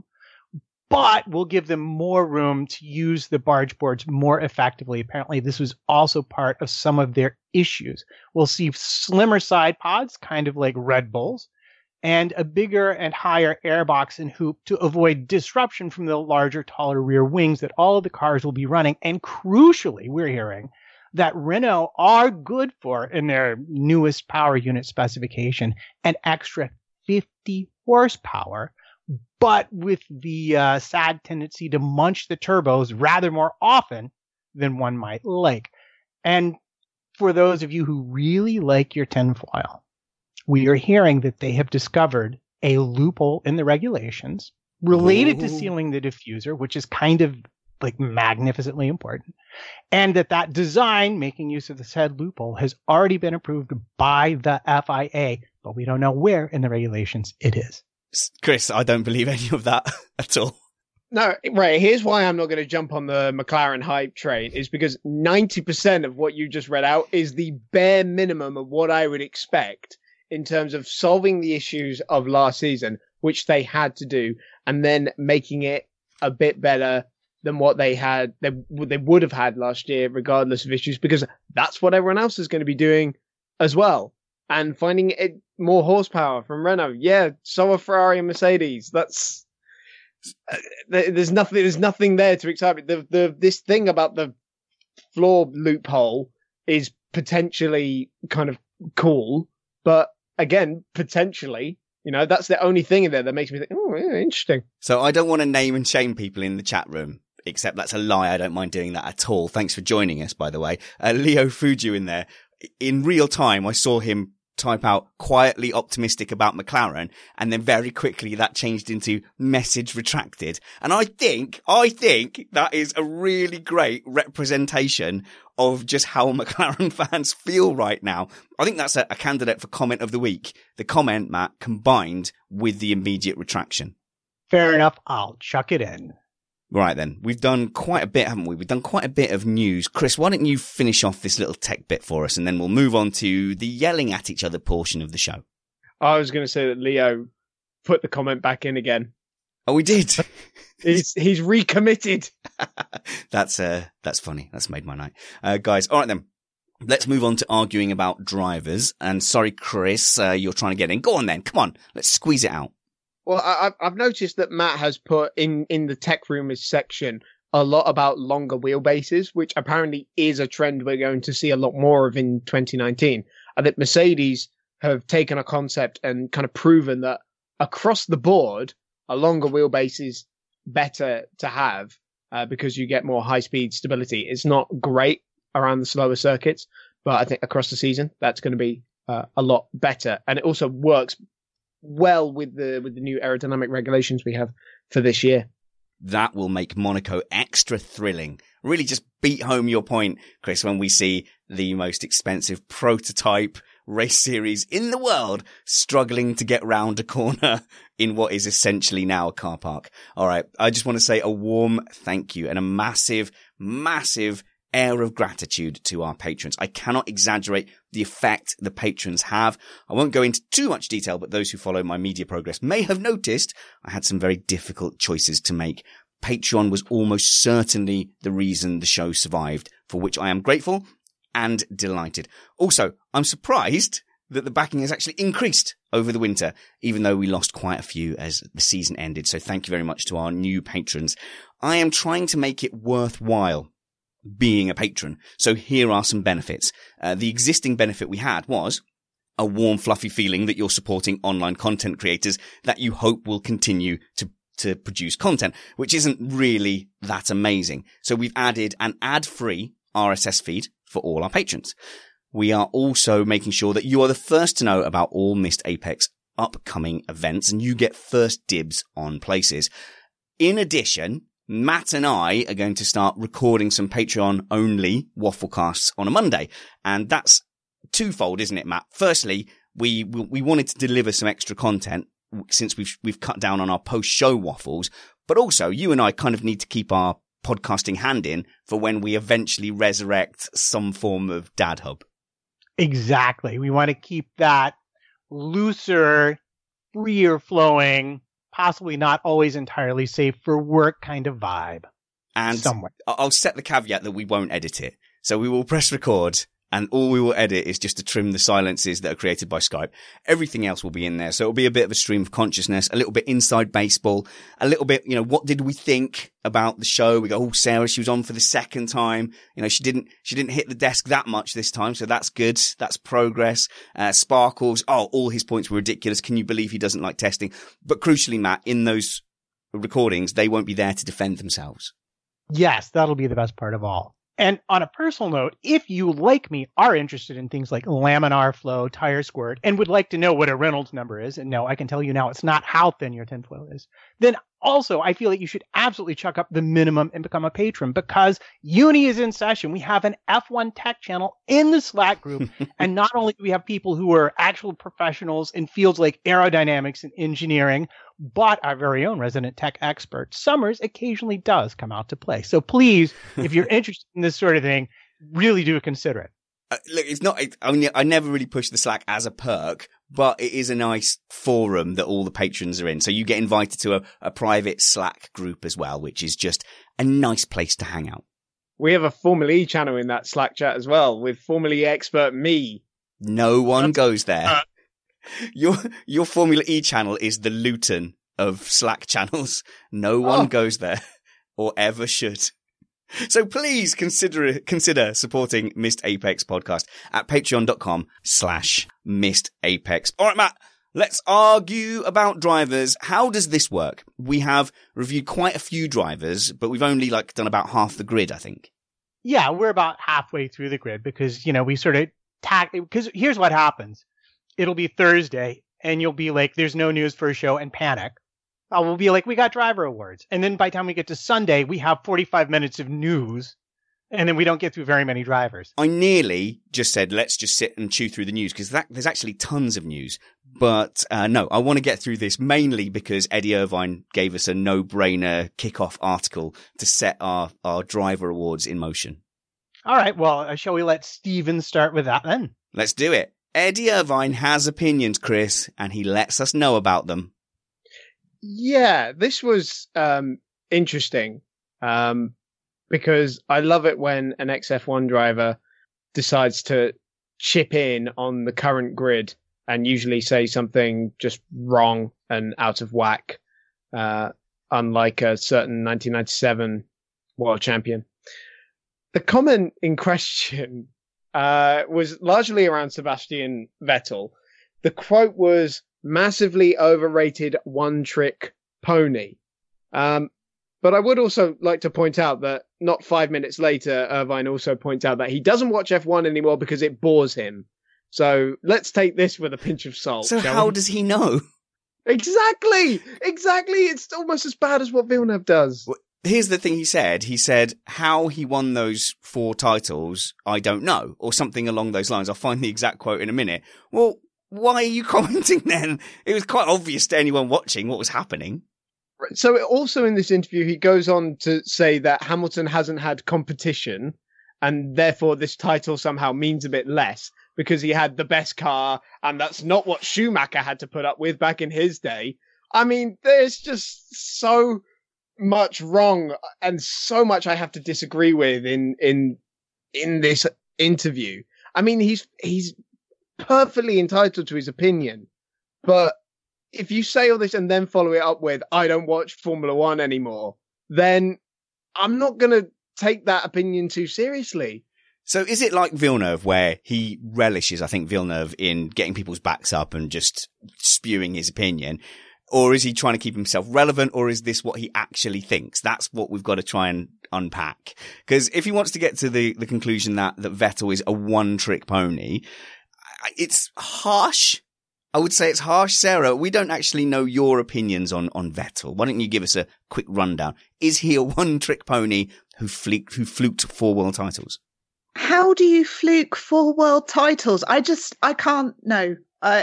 but will give them more room to use the barge boards more effectively. Apparently, this was also part of some of their issues. We'll see slimmer side pods, kind of like Red Bulls, and a bigger and higher airbox and hoop to avoid disruption from the larger, taller rear wings that all of the cars will be running. And crucially, we're hearing that Renault are good for in their newest power unit specification, an extra 50 horsepower, but with the sad tendency to munch the turbos rather more often than one might like. And for those of you who really like your tinfoil, we are hearing that they have discovered a loophole in the regulations related to sealing the diffuser, which is kind of like magnificently important, and that design, making use of the said loophole, has already been approved by the FIA, but we don't know where in the regulations it is. Chris, I don't believe any of that at all. No, right. Here's why I'm not going to jump on the McLaren hype train, is because 90% of what you just read out is the bare minimum of what I would expect in terms of solving the issues of last season, which they had to do, and then making it a bit better than what they would have had last year, regardless of issues, because that's what everyone else is going to be doing as well. And finding it more horsepower from Renault. Yeah, so are Ferrari and Mercedes. That's there's nothing there to excite me. This thing about the floor loophole is potentially kind of cool, but again, potentially You know, that's the only thing in there that makes me think, oh, yeah, interesting. So I don't want to name and shame people in the chat room, except that's a lie. I don't mind doing that at all. Thanks for joining us, by the way. Leo Fuju in there. In real time, I saw him type out quietly optimistic about McLaren, and then very quickly that changed into message retracted. And I think that is a really great representation of just how McLaren fans feel right now. I think that's a candidate for comment of the week. The comment, Matt, combined with the immediate retraction. Fair enough. I'll chuck it in. Right then, we've done quite a bit, haven't we? We've done quite a bit of news. Chris, why don't you finish off this little tech bit for us, and then we'll move on to the yelling at each other portion of the show. I was going to say that Leo put the comment back in again. Oh, we did. He's recommitted. That's funny. That's made my night. Guys, all right then. Let's move on to arguing about drivers. And sorry, Chris, you're trying to get in. Go on then. Come on. Let's squeeze it out. Well, I've noticed that Matt has put in the tech rumors section a lot about longer wheelbases, which apparently is a trend we're going to see a lot more of in 2019. I think Mercedes have taken a concept and kind of proven that across the board, a longer wheelbase is better to have because you get more high-speed stability. It's not great around the slower circuits, but I think across the season, that's going to be a lot better. And it also works well with the new aerodynamic regulations we have for this year. That will make Monaco extra thrilling. Really just beat home your point, Chris, when we see the most expensive prototype race series in the world struggling to get round a corner in what is essentially now a car park. All right. I just want to say a warm thank you and a massive, massive air of gratitude to our patrons. I cannot exaggerate the effect the patrons have. I won't go into too much detail, but those who follow my media progress may have noticed I had some very difficult choices to make. Patreon was almost certainly the reason the show survived, for which I am grateful and delighted. Also, I'm surprised that the backing has actually increased over the winter, even though we lost quite a few as the season ended. So thank you very much to our new patrons. I am trying to make it worthwhile being a patron. So here are some benefits. The existing benefit we had was a warm, fluffy feeling that you're supporting online content creators that you hope will continue to produce content, which isn't really that amazing. So we've added an ad-free RSS feed for all our patrons. We are also making sure that you are the first to know about all Missed Apex upcoming events, and you get first dibs on places. In addition, Matt and I are going to start recording some Patreon-only Wafflecasts on a Monday. And that's twofold, isn't it, Matt? Firstly, we wanted to deliver some extra content since we've cut down on our post-show waffles. But also, you and I kind of need to keep our podcasting hand in for when we eventually resurrect some form of Dad Hub. Exactly. We want to keep that looser, freer flowing, possibly not always entirely safe for work kind of vibe. And somewhere. I'll set the caveat that we won't edit it. So we will press record and all we will edit is just to trim the silences that are created by Skype. Everything else will be in there. So it'll be a bit of a stream of consciousness, a little bit inside baseball, a little bit, what did we think about the show? We go, oh, Sarah, she was on for the second time. She didn't hit the desk that much this time. So that's good. That's progress. Sparkles. Oh, all his points were ridiculous. Can you believe he doesn't like testing? But crucially, Matt, in those recordings, they won't be there to defend themselves. Yes, that'll be the best part of all. And on a personal note, if you, like me, are interested in things like laminar flow, tire squirt, and would like to know what a Reynolds number is, and no, I can tell you now it's not how thin your tinfoil is, then also I feel like you should absolutely chuck up the minimum and become a patron because uni is in session. We have an F1 tech channel in the Slack group, and not only do we have people who are actual professionals in fields like aerodynamics and engineering, but our very own resident tech expert, Summers, occasionally does come out to play. So please, if you're interested in this sort of thing, really do consider it. Look, it's not, I never really push the Slack as a perk, but it is a nice forum that all the patrons are in. So you get invited to a private Slack group as well, which is just a nice place to hang out. We have a Formula E channel in that Slack chat as well with Formula E expert me. No one goes there. Your Formula E channel is the Luton of Slack channels. No one goes there or ever should. So please consider supporting Missed Apex podcast at patreon.com/Missed Apex. All right, Matt, Let's argue about drivers. How does this work? We have reviewed quite a few drivers, but we've only done about half the grid, I think. Yeah, we're about halfway through the grid because, we sort of because here's what happens. It'll be Thursday and you'll be like, there's no news for a show and panic. We'll be like, we got driver awards. And then by the time we get to Sunday, we have 45 minutes of news and then we don't get through very many drivers. I nearly just said, let's just sit and chew through the news because there's actually tons of news. But no, I want to get through this mainly because Eddie Irvine gave us a no-brainer kickoff article to set our driver awards in motion. All right. Well, shall we let Steven start with that then? Let's do it. Eddie Irvine has opinions, Chris, and he lets us know about them. Yeah, this was interesting because I love it when an XF1 driver decides to chip in on the current grid and usually say something just wrong and out of whack, unlike a certain 1997 world champion. The comment in question was largely around Sebastian Vettel. The quote was massively overrated one-trick pony. But I would also like to point out that not 5 minutes later, Irvine also points out that he doesn't watch F1 anymore because it bores him. So let's take this with a pinch of salt. So how does he know? Exactly. It's almost as bad as what Villeneuve does. Well, here's the thing he said. He said how he won those 4 titles, I don't know, or something along those lines. I'll find the exact quote in a minute. Well, why are you commenting then? It was quite obvious to anyone watching what was happening. So also in this interview, he goes on to say that Hamilton hasn't had competition and therefore this title somehow means a bit less because he had the best car and that's not what Schumacher had to put up with back in his day. I mean, there's just so much wrong and so much I have to disagree with in this interview. I mean, he's perfectly entitled to his opinion, but if you say all this and then follow it up with, I don't watch Formula One anymore, then I'm not going to take that opinion too seriously. So is it like Villeneuve where he relishes, I think, Villeneuve in getting people's backs up and just spewing his opinion? Or is he trying to keep himself relevant? Or is this what he actually thinks? That's what we've got to try and unpack. Because if he wants to get to the conclusion that Vettel is a one-trick pony, it's harsh. I would say it's harsh. Sarah, we don't actually know your opinions on Vettel. Why don't you give us a quick rundown? Is he a one-trick pony who fluked 4 world titles? How do you fluke 4 world titles? I can't, no.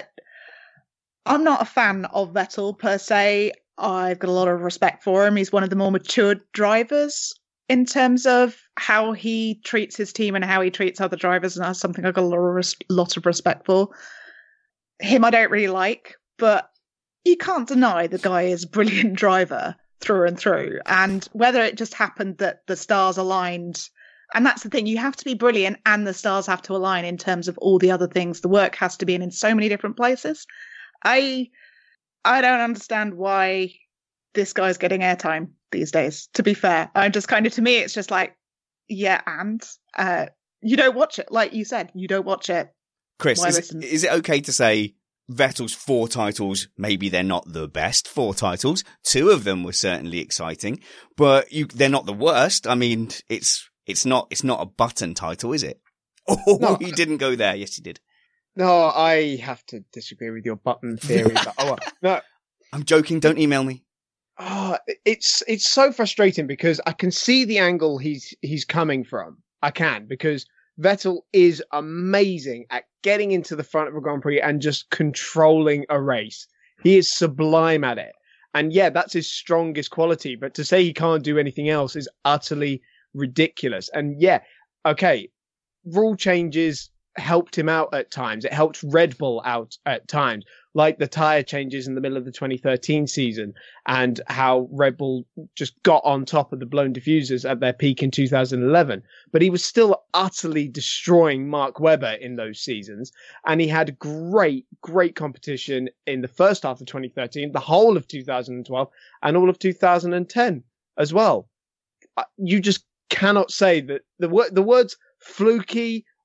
I'm not a fan of Vettel per se. I've got a lot of respect for him. He's one of the more mature drivers in terms of how he treats his team and how he treats other drivers, and that's something I've got a lot of respect for. Him I don't really like, but you can't deny the guy is a brilliant driver through and through. And whether it just happened that the stars aligned, and that's the thing, you have to be brilliant and the stars have to align in terms of all the other things. The work has to be in so many different places. I don't understand why this guy's getting airtime these days, to be fair. I'm just kind of, to me, it's just like, yeah, and you don't watch it. Like you said, you don't watch it. Chris, is it okay to say Vettel's 4 titles, maybe they're not the best 4 titles. 2 of them were certainly exciting, but they're not the worst. I mean, it's not a button title, is it? Oh, no. He didn't go there. Yes, he did. No, I have to disagree with your button theory. But, no, I'm joking. Don't email me. It's so frustrating because I can see the angle he's coming from. I can, because Vettel is amazing at getting into the front of a Grand Prix and just controlling a race. He is sublime at it. And yeah, that's his strongest quality. But to say he can't do anything else is utterly ridiculous. And yeah, okay, rule changes helped him out at times. It helped Red Bull out at times, like the tyre changes in the middle of the 2013 season and how Red Bull just got on top of the blown diffusers at their peak in 2011. But he was still utterly destroying Mark Webber in those seasons. And he had great competition in the first half of 2013, the whole of 2012 and all of 2010 as well. You just cannot say that the words fluky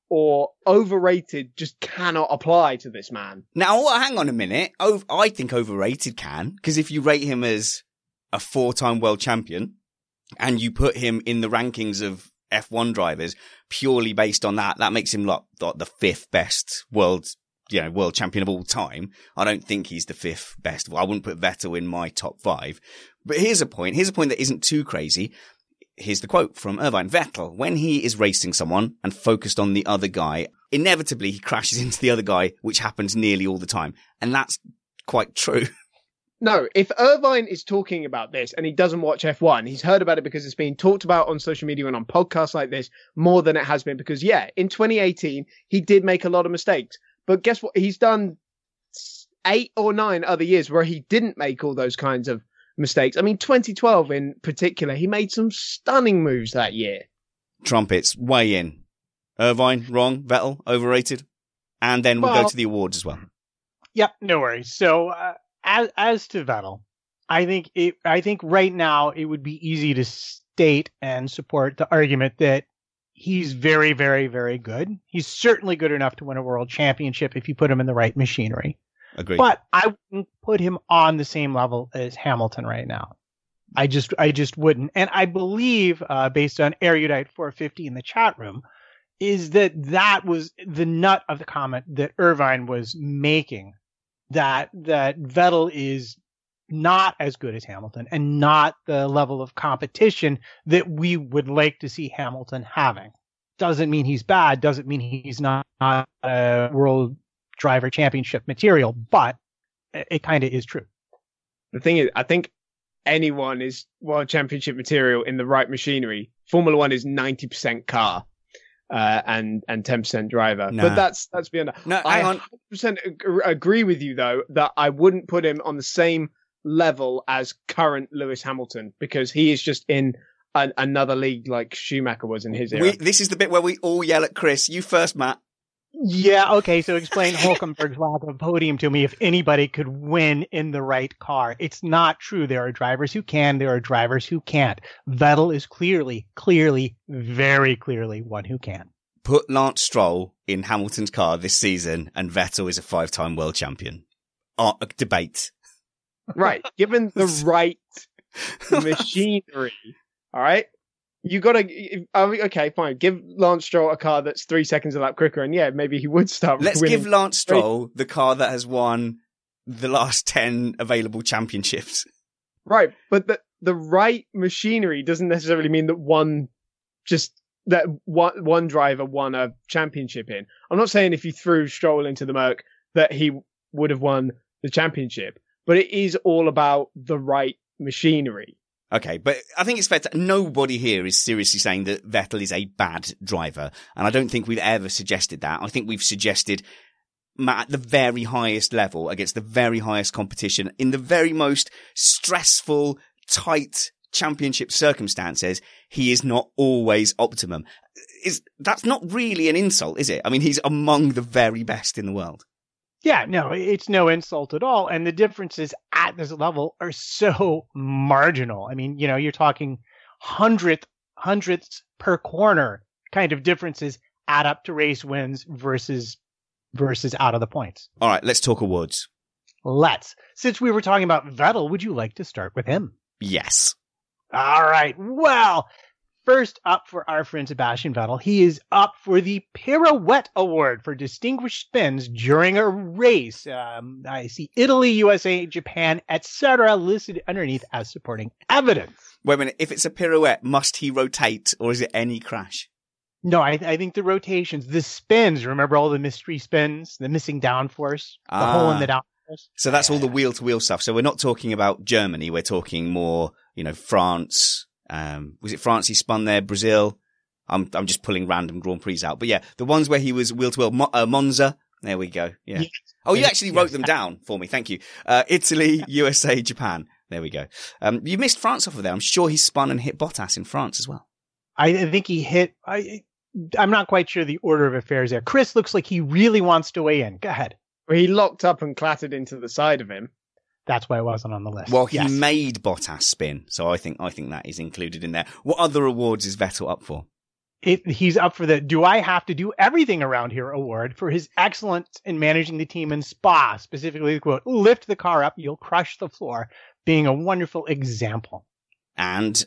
or overrated just cannot apply to this man. Now, hang on a minute. I think overrated can, because if you rate him as a 4-time world champion and you put him in the rankings of F1 drivers purely based on that, that makes him like the 5th best world champion of all time. I don't think he's the 5th best. I wouldn't put Vettel in my top 5. But here's a point that isn't too crazy. Here's the quote from Irvine. Vettel, when he is racing someone and focused on the other guy, inevitably he crashes into the other guy, which happens nearly all the time. And that's quite true. No, if Irvine is talking about this and he doesn't watch F1, he's heard about it because it's being talked about on social media and on podcasts like this more than it has been. Because, yeah, in 2018, he did make a lot of mistakes. But guess what? He's done 8 or 9 other years where he didn't make all those kinds of mistakes. I mean, 2012 in particular, he made some stunning moves that year. Trumpets, weigh in. Irvine, wrong. Vettel, overrated. And then we'll go to the awards as well. Yep, no worries. So, as to Vettel, I think right now it would be easy to state and support the argument that he's very, very, very good. He's certainly good enough to win a world championship if you put him in the right machinery. Agreed. But I wouldn't put him on the same level as Hamilton right now. I just wouldn't. And I believe, based on Erudite 450 in the chat room, is that was the nut of the comment that Irvine was making, that Vettel is not as good as Hamilton and not the level of competition that we would like to see Hamilton having. Doesn't mean he's bad, doesn't mean he's not a world driver championship material, but it kind of is true. The thing is, I think anyone is world championship material in the right machinery. Formula One is 90% car and 10% driver. Nah. But that's beyond that. No, I 100% agree with you, though, that I wouldn't put him on the same level as current Lewis Hamilton, because he is just in another league like Schumacher was in his era. This is the bit where we all yell at Chris. You first, Matt. Yeah, okay, so explain Hulkenberg's lack of podium to me. If anybody could win in the right car, it's not true. There are drivers who can, there are drivers who can't. Vettel is clearly, very clearly one who can. Put Lance Stroll in Hamilton's car this season and Vettel is a 5-time world champion. Debate. Right, given the right machinery, all right? You gotta, okay, fine. Give Lance Stroll a car that's 3 seconds a lap quicker, and yeah, maybe he would start. Let's winning. give Lance Stroll the car that has won the last 10 available championships. Right, but the right machinery doesn't necessarily mean that one driver won a championship in. I'm not saying if you threw Stroll into the Merc that he would have won the championship, but it is all about the right machinery. Okay, but I think it's fair to, nobody here is seriously saying that Vettel is a bad driver. And I don't think we've ever suggested that. I think we've suggested at the very highest level, against the very highest competition, in the very most stressful, tight championship circumstances, he is not always optimum. That's not really an insult, is it? I mean, he's among the very best in the world. Yeah, no, it's no insult at all. And the differences at this level are so marginal. I mean, you're talking hundredths per corner kind of differences add up to race wins versus out of the points. All right, let's talk awards. Let's. Since we were talking about Vettel, would you like to start with him? Yes. All right. Well, first up for our friend Sebastian Vettel, he is up for the Pirouette Award for distinguished spins during a race. I see Italy, USA, Japan, etc. listed underneath as supporting evidence. Wait a minute. If it's a pirouette, must he rotate, or is it any crash? No, I think the rotations, the spins, remember all the mystery spins, the missing downforce, the hole in the downforce? So that's all the wheel-to-wheel stuff. So we're not talking about Germany. We're talking more, France. Was it France he spun there? Brazil? I'm just pulling random Grand Prix out. But yeah, the ones where he was wheel-to-wheel. Monza. There we go. Yeah. Yes. Oh, you actually wrote them down for me. Thank you. Italy, USA, Japan. There we go. You missed France off of there. I'm sure he spun and hit Bottas in France as well. I think he hit... I'm not quite sure the order of affairs there. Chris looks like he really wants to weigh in. Go ahead. Well, he locked up and clattered into the side of him. That's why it wasn't on the list. Well, he made Bottas spin, so I think that is included in there. What other awards is Vettel up for? He's up for the "Do I have to do everything around here" award for his excellence in managing the team in Spa, specifically the quote, "Lift the car up, you'll crush the floor," being a wonderful example. And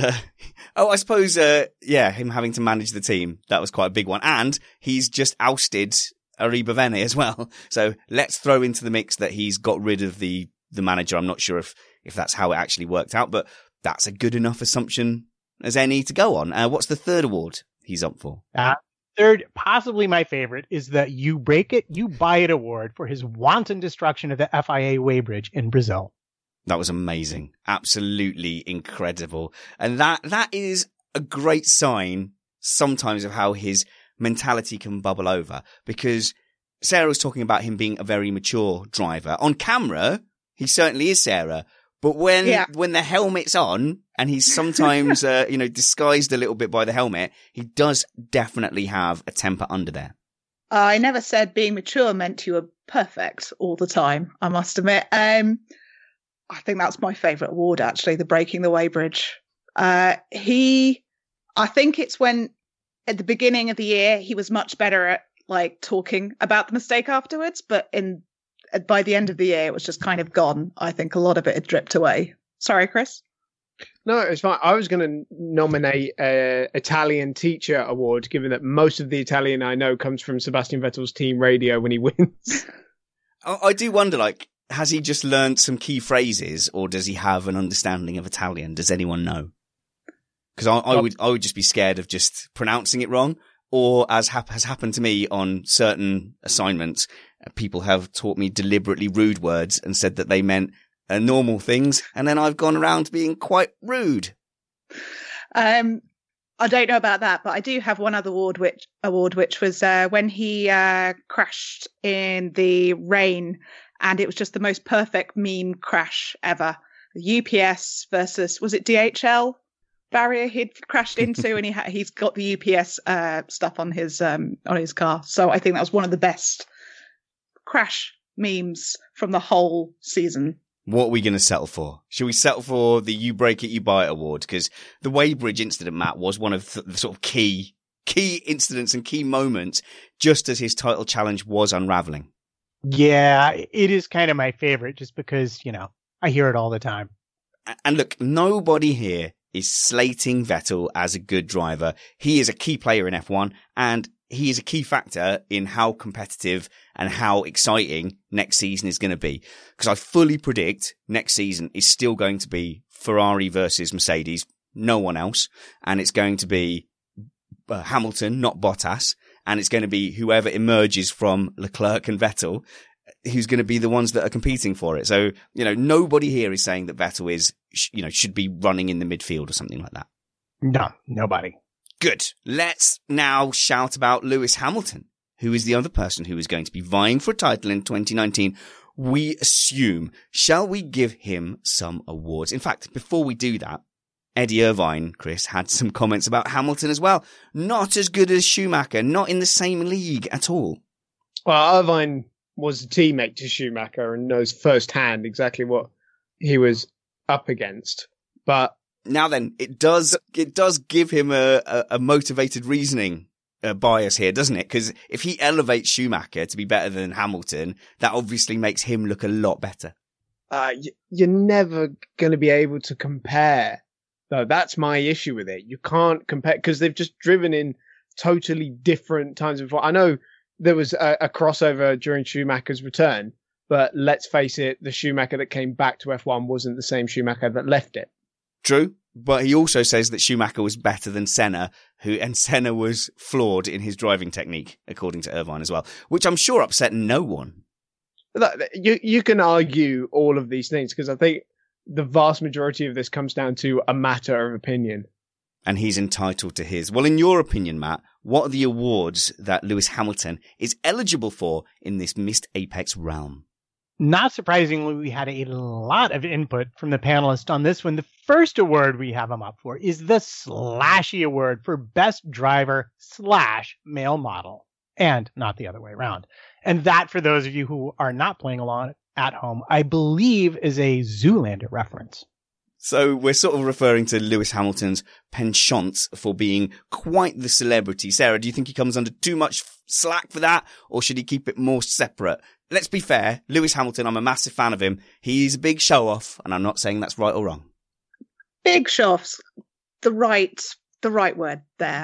I suppose, him having to manage the team, that was quite a big one. And he's just ousted Ariba Vene as well. So let's throw into the mix that he's got rid of the manager. I'm not sure if that's how it actually worked out, but that's a good enough assumption as any to go on. What's the third award he's up for? Third, possibly my favorite, is the "You Break It, You Buy It" award for his wanton destruction of the FIA weighbridge in Brazil. That was amazing. Absolutely incredible. And that is a great sign sometimes of how his mentality can bubble over, because Sarah was talking about him being a very mature driver. On camera, he certainly is, Sarah. But when the helmet's on and he's sometimes, disguised a little bit by the helmet, he does definitely have a temper under there. I never said being mature meant you were perfect all the time, I must admit. I think that's my favourite award, actually, the Breaking the Weighbridge. I think it's when at the beginning of the year he was much better at talking about the mistake afterwards, but by the end of the year it was just kind of gone. I think a lot of it had dripped away. Sorry, Chris. No, it's fine. I was going to nominate Italian Teacher Award, given that most of the Italian I know comes from Sebastian Vettel's team radio when he wins. I do wonder, has he just learned some key phrases, or does he have an understanding of Italian? Does anyone know? Because I would just be scared of just pronouncing it wrong, or as has happened to me on certain assignments, people have taught me deliberately rude words and said that they meant normal things, and then I've gone around being quite rude. I don't know about that, but I do have one other award, which was when he crashed in the rain, and it was just the most perfect meme crash ever. The UPS versus, was it DHL barrier he'd crashed into, and he's got the UPS stuff on his car. So I think that was one of the best crash memes from the whole season. What are we going to settle for? Should we settle for the "You Break It, You Buy It" award? Because the Weighbridge incident, Matt, was one of the sort of key incidents and key moments just as his title challenge was unraveling. Yeah, it is kind of my favorite just because, I hear it all the time. And look, nobody here is slating Vettel as a good driver. He is a key player in F1, and he is a key factor in how competitive and how exciting next season is going to be. Because I fully predict next season is still going to be Ferrari versus Mercedes, no one else. And it's going to be Hamilton, not Bottas. And it's going to be whoever emerges from Leclerc and Vettel who's going to be the ones that are competing for it. So, nobody here is saying that Vettel is, should be running in the midfield or something like that. No, nobody. Good. Let's now shout about Lewis Hamilton, who is the other person who is going to be vying for a title in 2019. We assume. Shall we give him some awards? In fact, before we do that, Eddie Irvine, Chris, had some comments about Hamilton as well. Not as good as Schumacher, not in the same league at all. Well, Irvine was a teammate to Schumacher and knows firsthand exactly what he was up against. But now then, it does give him a motivated reasoning bias here, doesn't it? Because if he elevates Schumacher to be better than Hamilton, that obviously makes him look a lot better. You're never going to be able to compare. No, that's my issue with it. You can't compare because they've just driven in totally different times before. I know there was a crossover during Schumacher's return, but let's face it, the Schumacher that came back to F1 wasn't the same Schumacher that left it. True, but he also says that Schumacher was better than Senna, and Senna was flawed in his driving technique, according to Irvine as well, which I'm sure upset no one. You can argue all of these things because I think the vast majority of this comes down to a matter of opinion. And he's entitled to his. Well, in your opinion, Matt, what are the awards that Lewis Hamilton is eligible for in this missed Apex realm? Not surprisingly, we had a lot of input from the panelists on this one. The first award we have him up for is the Slashy Award for Best Driver / Male Model, and not the other way around. And that, for those of you who are not playing along at home, I believe is a Zoolander reference. So we're sort of referring to Lewis Hamilton's penchant for being quite the celebrity. Sarah, do you think he comes under too much slack for that, or should he keep it more separate? Let's be fair. Lewis Hamilton, I'm a massive fan of him. He's a big show-off, and I'm not saying that's right or wrong. Big show-off's the right word there.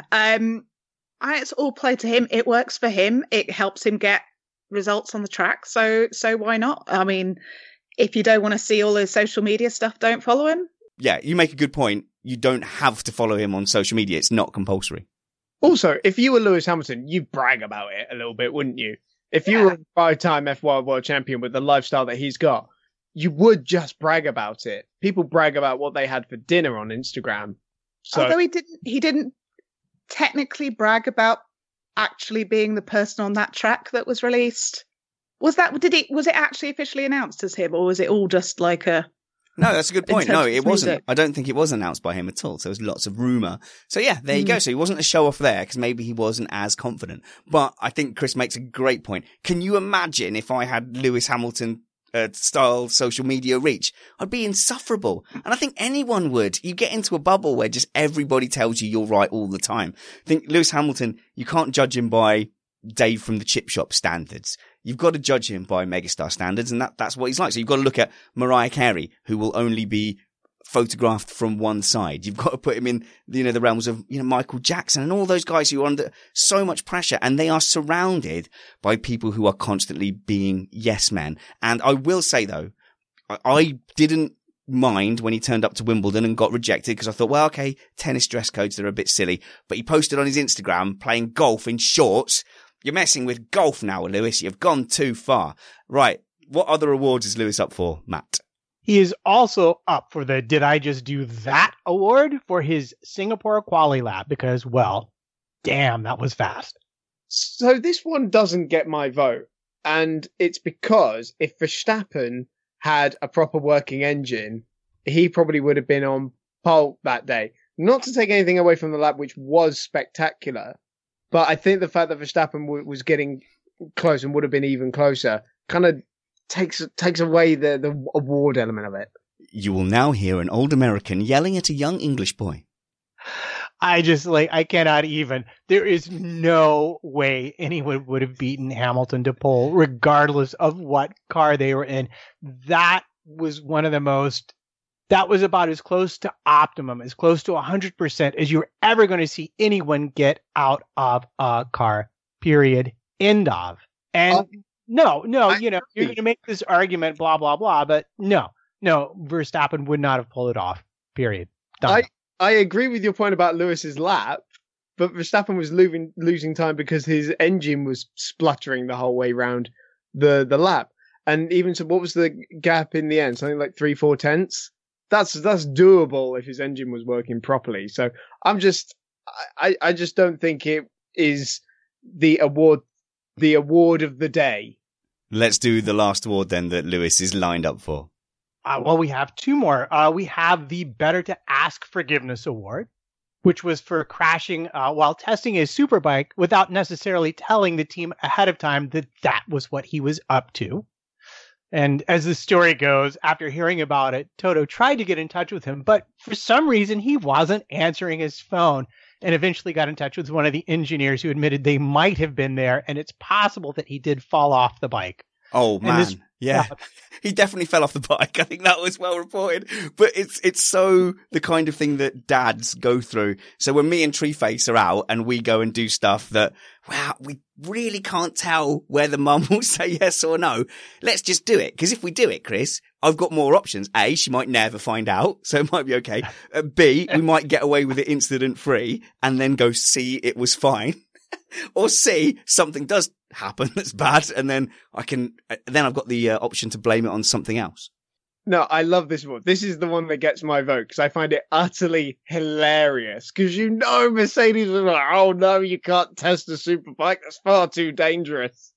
It's all play to him. It works for him. It helps him get results on the track. So why not? I mean, if you don't want to see all his social media stuff, don't follow him. Yeah, you make a good point. You don't have to follow him on social media. It's not compulsory. Also, if you were Lewis Hamilton, you'd brag about it a little bit, wouldn't you? If you were a 5-time F1 world champion with the lifestyle that he's got, you would just brag about it. People brag about what they had for dinner on Instagram. So, although he didn't technically brag about actually being the person on that track that was released. Was it actually officially announced as him, or was it all just like a... No, that's a good point. No, it wasn't. I don't think it was announced by him at all. So there was lots of rumour. So yeah, there you go. So he wasn't a show off there because maybe he wasn't as confident. But I think Chris makes a great point. Can you imagine if I had Lewis Hamilton style social media reach? I'd be insufferable. And I think anyone would. You get into a bubble where just everybody tells you you're right all the time. I think Lewis Hamilton, you can't judge him by Dave from the Chip Shop standards. You've got to judge him by megastar standards, and that's what he's like. So you've got to look at Mariah Carey, who will only be photographed from one side. You've got to put him in, the realms of, Michael Jackson and all those guys who are under so much pressure, and they are surrounded by people who are constantly being yes men. And I will say though, I didn't mind when he turned up to Wimbledon and got rejected because I thought, well, okay, tennis dress codes, they're a bit silly, but he posted on his Instagram playing golf in shorts. You're messing with golf now, Lewis. You've gone too far. Right. What other awards is Lewis up for, Matt? He is also up for the Did I Just Do That award for his Singapore quali lap because, well, damn, that was fast. So this one doesn't get my vote. And it's because if Verstappen had a proper working engine, he probably would have been on pole that day. Not to take anything away from the lap, which was spectacular. But I think the fact that Verstappen was getting close and would have been even closer kind of takes away the award element of it. You will now hear an old American yelling at a young English boy. I cannot even. There is no way anyone would have beaten Hamilton to pole, regardless of what car they were in. That was that was about as close to optimum, as close to 100% as you're ever going to see anyone get out of a car, period, end of. And no, you're going to make this argument, blah, blah, blah, but no, Verstappen would not have pulled it off, period. Done. I agree with your point about Lewis's lap, but Verstappen was losing time because his engine was spluttering the whole way round the lap. And even so, what was the gap in the end? Something like 3-4 tenths? That's doable if his engine was working properly. So I just don't think it is the award of the day. Let's do the last award then that Lewis is lined up for. Well, we have two more. We have the Better to Ask Forgiveness Award, which was for crashing while testing his superbike without necessarily telling the team ahead of time that was what he was up to. And as the story goes, after hearing about it, Toto tried to get in touch with him, but for some reason he wasn't answering his phone and eventually got in touch with one of the engineers who admitted they might have been there, and it's possible that he did fall off the bike. Oh, man. Yeah, he definitely fell off the bike. I think that was well reported. But it's so the kind of thing that dads go through. So when me and Treeface are out and we go and do stuff that, wow, we really can't tell whether mum will say yes or no, let's just do it. Because if we do it, Chris, I've got more options. A, she might never find out, so it might be okay. B, we might get away with it incident free and then go, C, it was fine. Or C, something does happen that's bad, and then I've got the option to blame it on something else. No, I love this one. This is the one that gets my vote because I find it utterly hilarious. Because Mercedes was like, "Oh no, you can't test a superbike. That's far too dangerous."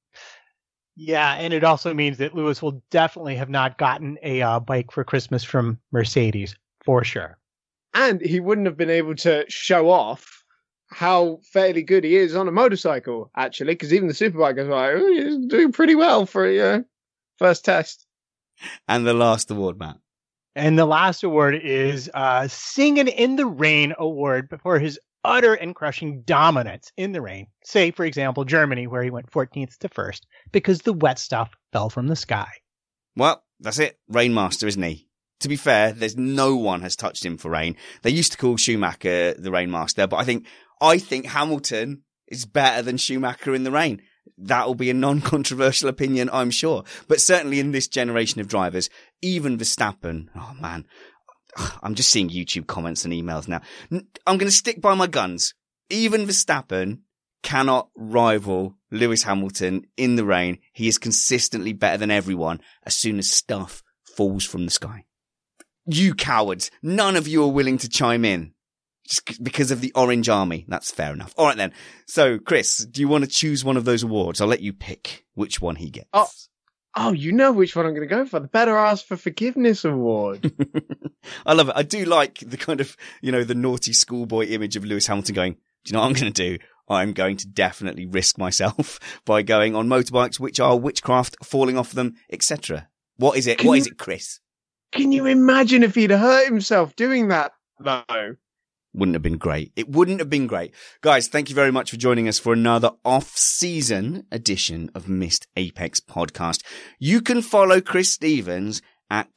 Yeah, and it also means that Lewis will definitely have not gotten a bike for Christmas from Mercedes for sure, and he wouldn't have been able to show off how fairly good he is on a motorcycle, actually, because even the superbike is like, oh, he's doing pretty well for a first test. And the last award, Matt. And the last award is Singin' in the Rain Award for his utter and crushing dominance in the rain. Say, for example, Germany, where he went 14th to 1st because the wet stuff fell from the sky. Well, that's it. Rainmaster, isn't he? To be fair, there's no one has touched him for rain. They used to call Schumacher the Rainmaster, but I think Hamilton is better than Schumacher in the rain. That'll be a non-controversial opinion, I'm sure. But certainly in this generation of drivers, even Verstappen, oh man, I'm just seeing YouTube comments and emails now. I'm going to stick by my guns. Even Verstappen cannot rival Lewis Hamilton in the rain. He is consistently better than everyone as soon as stuff falls from the sky. You cowards. None of you are willing to chime in. Just because of the Orange Army. That's fair enough. All right then. So, Chris, do you want to choose one of those awards? I'll let you pick which one he gets. Oh, you know which one I'm going to go for. The Better Ask for Forgiveness Award. I love it. I do like the kind of, the naughty schoolboy image of Lewis Hamilton going, do you know what I'm going to do? I'm going to definitely risk myself by going on motorbikes, which are witchcraft, falling off them, etc. What is it? What is it, Chris? Can you imagine if he'd hurt himself doing that, though? Wouldn't have been great. It wouldn't have been great. Guys, thank you very much for joining us for another off-season edition of Missed Apex Podcast. You can follow Chris Stevens at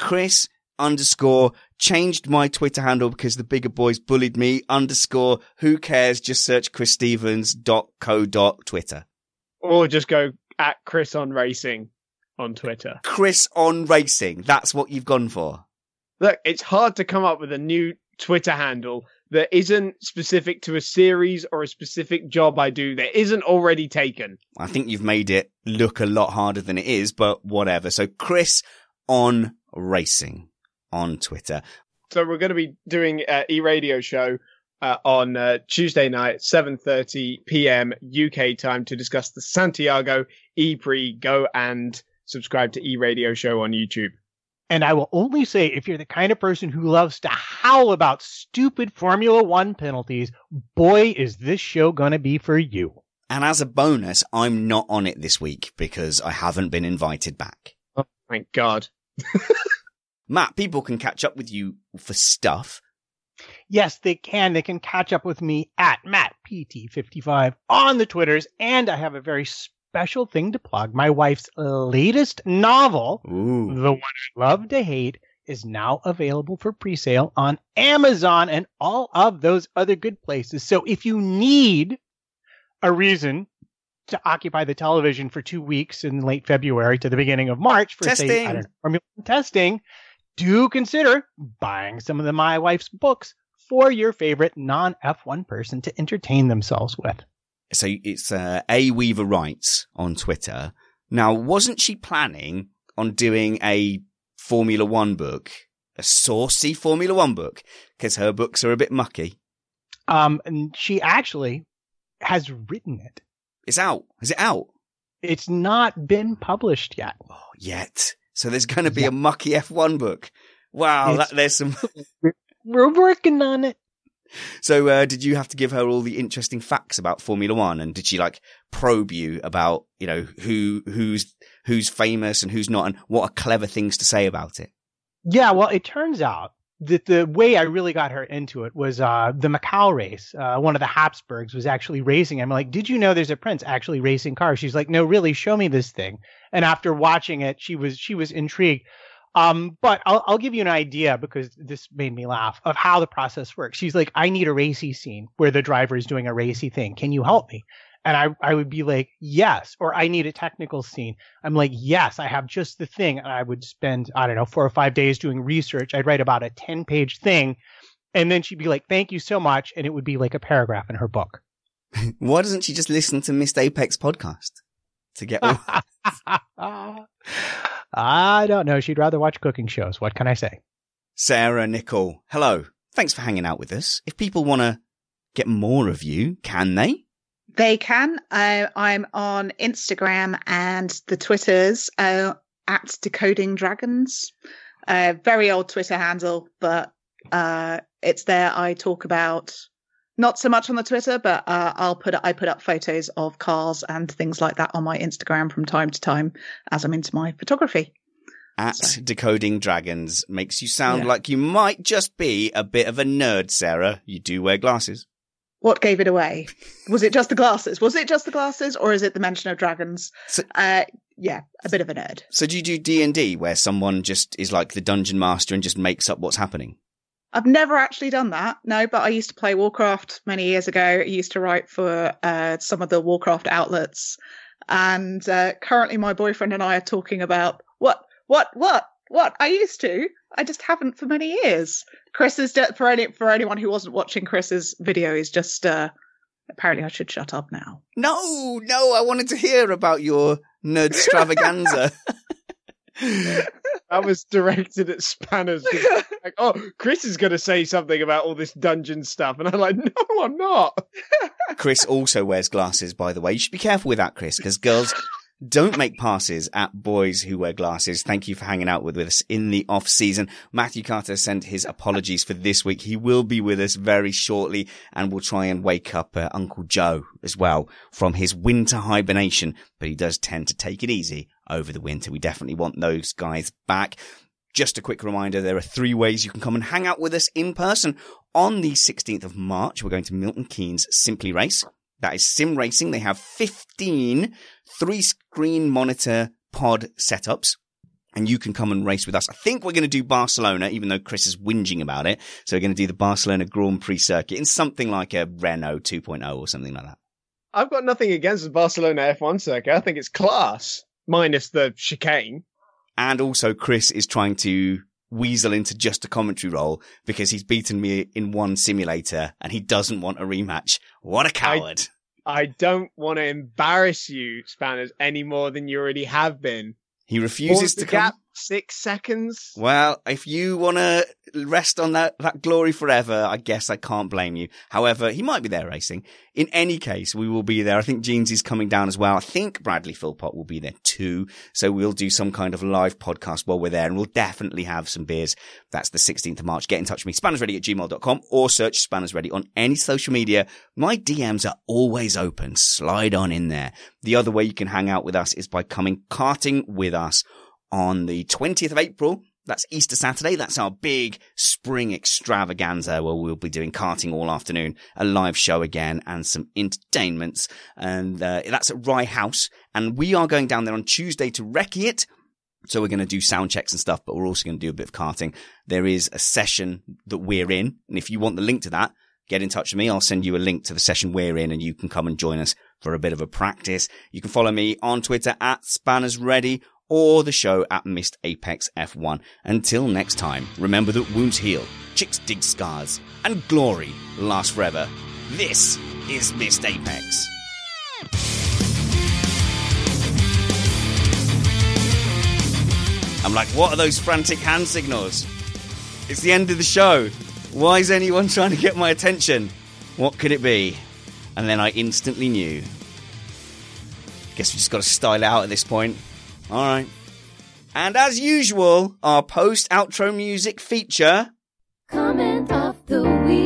Chris_changed my Twitter handle because the bigger boys bullied me _ who cares? Just search chrisstevens.co.twitter. Or just go at Chris on Racing on Twitter. Chris on Racing. That's what you've gone for. Look, it's hard to come up with a new Twitter handle that isn't specific to a series or a specific job I do that isn't already taken. I think you've made it look a lot harder than it is, but whatever. So Chris on Racing on Twitter. So we're going to be doing an e-radio show on Tuesday night, 7:30 p.m. UK time to discuss the Santiago E-Prix. Go and subscribe to E-Radio Show on YouTube. And I will only say, if you're the kind of person who loves to howl about stupid Formula One penalties, boy, is this show going to be for you. And as a bonus, I'm not on it this week because I haven't been invited back. Oh, thank God. Matt, people can catch up with you for stuff. Yes, they can. They can catch up with me at MattPT55 on the Twitters. And I have a very special thing to plug. My wife's latest novel, Ooh. The One I Love to Hate, is now available for pre-sale on Amazon and all of those other good places. So if you need a reason to occupy the television for 2 weeks in late February to the beginning of March for say, I don't know, Formula One testing, do consider buying some of my wife's books for your favorite non-F1 person to entertain themselves with. So it's A Weaver Writes on Twitter. Now, wasn't she planning on doing a Formula One book, a saucy Formula One book? Because her books are a bit mucky. And she actually has written it. It's out. Is it out? It's not been published yet. Oh, yet. So there's going to be a mucky F1 book. Wow, there's some... We're working on it. So did you have to give her all the interesting facts about Formula One? And did she probe you about, who's famous and who's not and what are clever things to say about it? Yeah, well, it turns out that the way I really got her into it was the Macau race. One of the Habsburgs was actually racing. I'm like, did you know there's a prince actually racing cars? She's like, no, really, show me this thing. And after watching it, she was intrigued. But I'll give you an idea because this made me laugh of how the process works. She's like, I need a racy scene where the driver is doing a racy thing. Can you help me? And I would be like, yes. Or I need a technical scene. I'm like, yes, I have just the thing. And I would spend, 4 or 5 days doing research. I'd write about a 10-page thing. And then she'd be like, thank you so much. And it would be like a paragraph in her book. Why doesn't she just listen to Missed Apex podcast to get all... I don't know. She'd rather watch cooking shows. What can I say? Sarah Nicole, hello. Thanks for hanging out with us. If people want to get more of you, can they? They can. I'm on Instagram and the Twitters at Decoding Dragons. Very old Twitter handle, but it's there. I talk about not so much on the Twitter, but I put up photos of cars and things like that on my Instagram from time to time as I'm into my photography. At Decoding Dragons makes you sound like you might just be a bit of a nerd, Sarah. You do wear glasses. What gave it away? Was it just the glasses? Or is it the mention of dragons? So, yeah, a bit of a nerd. So do you do D&D where someone just is like the dungeon master and just makes up what's happening? I've never actually done that, no, but I used to play Warcraft many years ago. I used to write for some of the Warcraft outlets. And currently my boyfriend and I are talking about what? I just haven't for many years. Chris is, for anyone who wasn't watching Chris's video, is just, apparently I should shut up now. No, I wanted to hear about your nerd extravaganza. I was directed at Spanners. Like, oh, Chris is going to say something about all this dungeon stuff. And I'm like, no, I'm not. Chris also wears glasses, by the way. You should be careful with that, Chris, because girls don't make passes at boys who wear glasses. Thank you for hanging out with us in the off season. Matthew Carter sent his apologies for this week. He will be with us very shortly, and we'll try and wake up Uncle Joe as well from his winter hibernation. But he does tend to take it easy over the winter. We definitely want those guys back. Just a quick reminder, there are 3 ways you can come and hang out with us in person. On the 16th of March, we're going to Milton Keynes Simply Race. That is sim racing. They have 15 3-screen monitor pod setups, and you can come and race with us. I think we're going to do Barcelona, even though Chris is whinging about it. So we're going to do the Barcelona Grand Prix circuit in something like a Renault 2.0 or something like that. I've got nothing against the Barcelona F1 circuit. I think it's class, minus the chicane. And also Chris is trying to weasel into just a commentary role because he's beaten me in one simulator and he doesn't want a rematch. What a coward. I don't want to embarrass you, Spanners, any more than you already have been. He refuses to come. Gap 6 seconds. Well, if you want to rest on that glory forever, I guess I can't blame you. However, he might be there racing. In any case, we will be there. I think Jeans is coming down as well. I think Bradley Philpott will be there too. So we'll do some kind of live podcast while we're there, and we'll definitely have some beers. That's the 16th of March. Get in touch with me, spannersready@gmail.com, or search Spanners Ready on any social media. My DMs are always open. Slide on in there. The other way you can hang out with us is by coming karting with us on the 20th of April. That's Easter Saturday. That's our big spring extravaganza where we'll be doing karting all afternoon, a live show again, and some entertainments. And that's at Rye House. And we are going down there on Tuesday to recce it. So we're going to do sound checks and stuff, but we're also going to do a bit of karting. There is a session that we're in. And if you want the link to that, get in touch with me. I'll send you a link to the session we're in, and you can come and join us for a bit of a practice. You can follow me on Twitter at SpannersReady, or the show at Missed Apex F1. Until next time, remember that wounds heal, chicks dig scars, and glory lasts forever. This is Missed Apex. I'm like, what are those frantic hand signals? It's the end of the show. Why is anyone trying to get my attention? What could it be? And then I instantly knew. Guess we just got to style out at this point. All right. And as usual, our post-outro music feature... Comment of the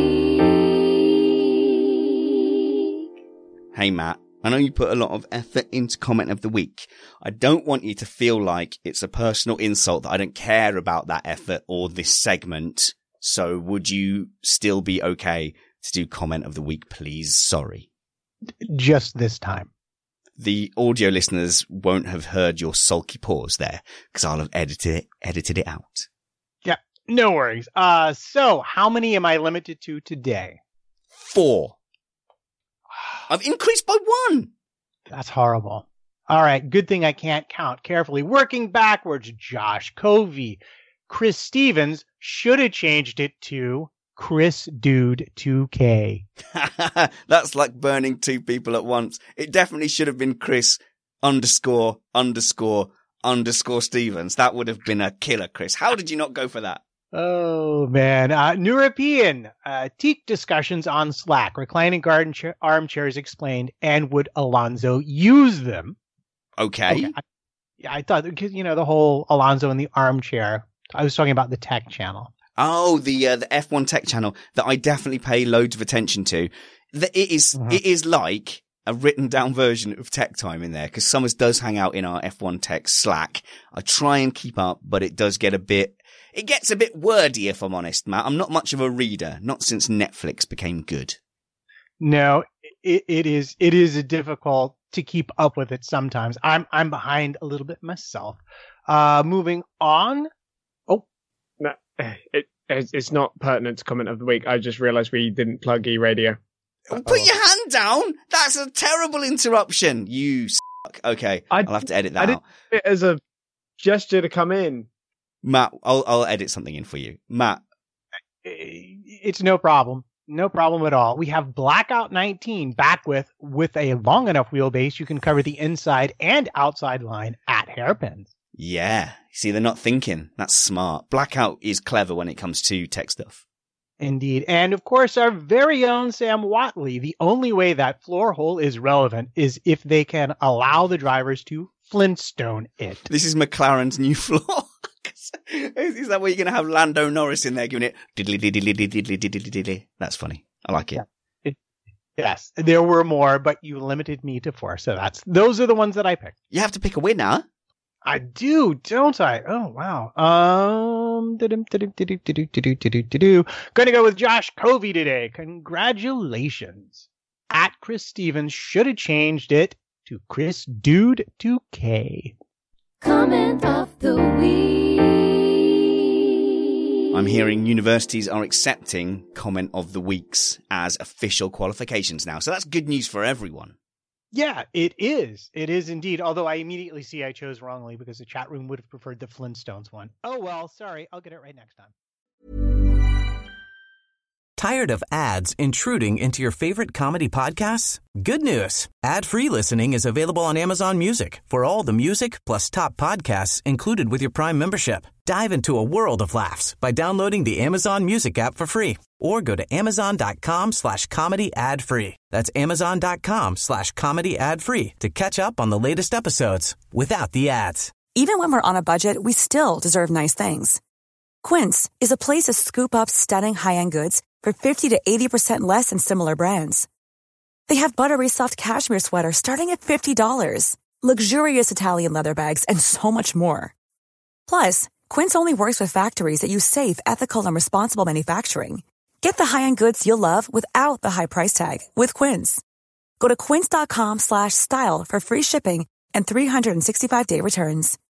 week. Hey, Matt. I know you put a lot of effort into comment of the week. I don't want you to feel like it's a personal insult that I don't care about that effort or this segment. So would you still be okay to do comment of the week, please? Sorry. Just this time. The audio listeners won't have heard your sulky pause there because I'll have edited it out. Yeah, no worries. So how many am I limited to today? 4. I've increased by 1. That's horrible. All right, good thing I can't count carefully. Working backwards, Josh Covey. Chris Stevens should have changed it to Chris Dude 2K. That's like burning 2 people at once. It definitely should have been Chris ___ Stevens. That would have been a killer, Chris. How did you not go for that? Oh, man. European teak discussions on Slack. Reclining garden armchairs explained, and would Alonso use them? Okay. I thought, because, the whole Alonso in the armchair. I was talking about the tech channel. Oh, the F1 tech channel that I definitely pay loads of attention to. It is like a written down version of Tech Time in there, because Summers does hang out in our F1 Tech Slack. I try and keep up, but it does get it gets a bit wordy, if I'm honest, Matt. I'm not much of a reader, not since Netflix became good. No, it is difficult to keep up with it sometimes. I'm behind a little bit myself. Moving on. Oh, no, it's not pertinent to comment of the week. I just realised we didn't plug eRadio. Put your hand down. That's a terrible interruption. You suck. Okay, I'll have to edit that out. It as a gesture to come in. Matt, I'll edit something in for you. Matt. It's no problem. No problem at all. We have Blackout 19 back with a long enough wheelbase you can cover the inside and outside line at hairpins. Yeah. See, they're not thinking. That's smart. Blackout is clever when it comes to tech stuff. Indeed. And of course, our very own Sam Watley. The only way that floor hole is relevant is if they can allow the drivers to Flintstone it. This is McLaren's new floor. Is that where you're going to have Lando Norris in there giving it diddly diddly diddly diddly diddly? That's funny. I like it. Yes, there were more, but you limited me to 4. So those are the ones that I picked. You have to pick a winner. I do, don't I? Oh, wow. Going to go with Josh Covey today. Congratulations. At Chris Stevens should have changed it to Chris Dude 2K. Comment of the week. I'm hearing universities are accepting comment of the weeks as official qualifications now. So that's good news for everyone. Yeah, it is. It is indeed. Although I immediately see I chose wrongly because the chat room would have preferred the Flintstones one. Oh, well, sorry. I'll get it right next time. Tired of ads intruding into your favorite comedy podcasts? Good news. Ad-free listening is available on Amazon Music for all the music plus top podcasts included with your Prime membership. Dive into a world of laughs by downloading the Amazon Music app for free or go to amazon.com/comedy ad-free. That's amazon.com/comedy ad-free to catch up on the latest episodes without the ads. Even when we're on a budget, we still deserve nice things. Quince is a place to scoop up stunning high-end goods for 50 to 80% less than similar brands. They have buttery soft cashmere sweaters starting at $50, luxurious Italian leather bags, and so much more. Plus, Quince only works with factories that use safe, ethical, and responsible manufacturing. Get the high-end goods you'll love without the high price tag with Quince. Go to quince.com/style for free shipping and 365-day returns.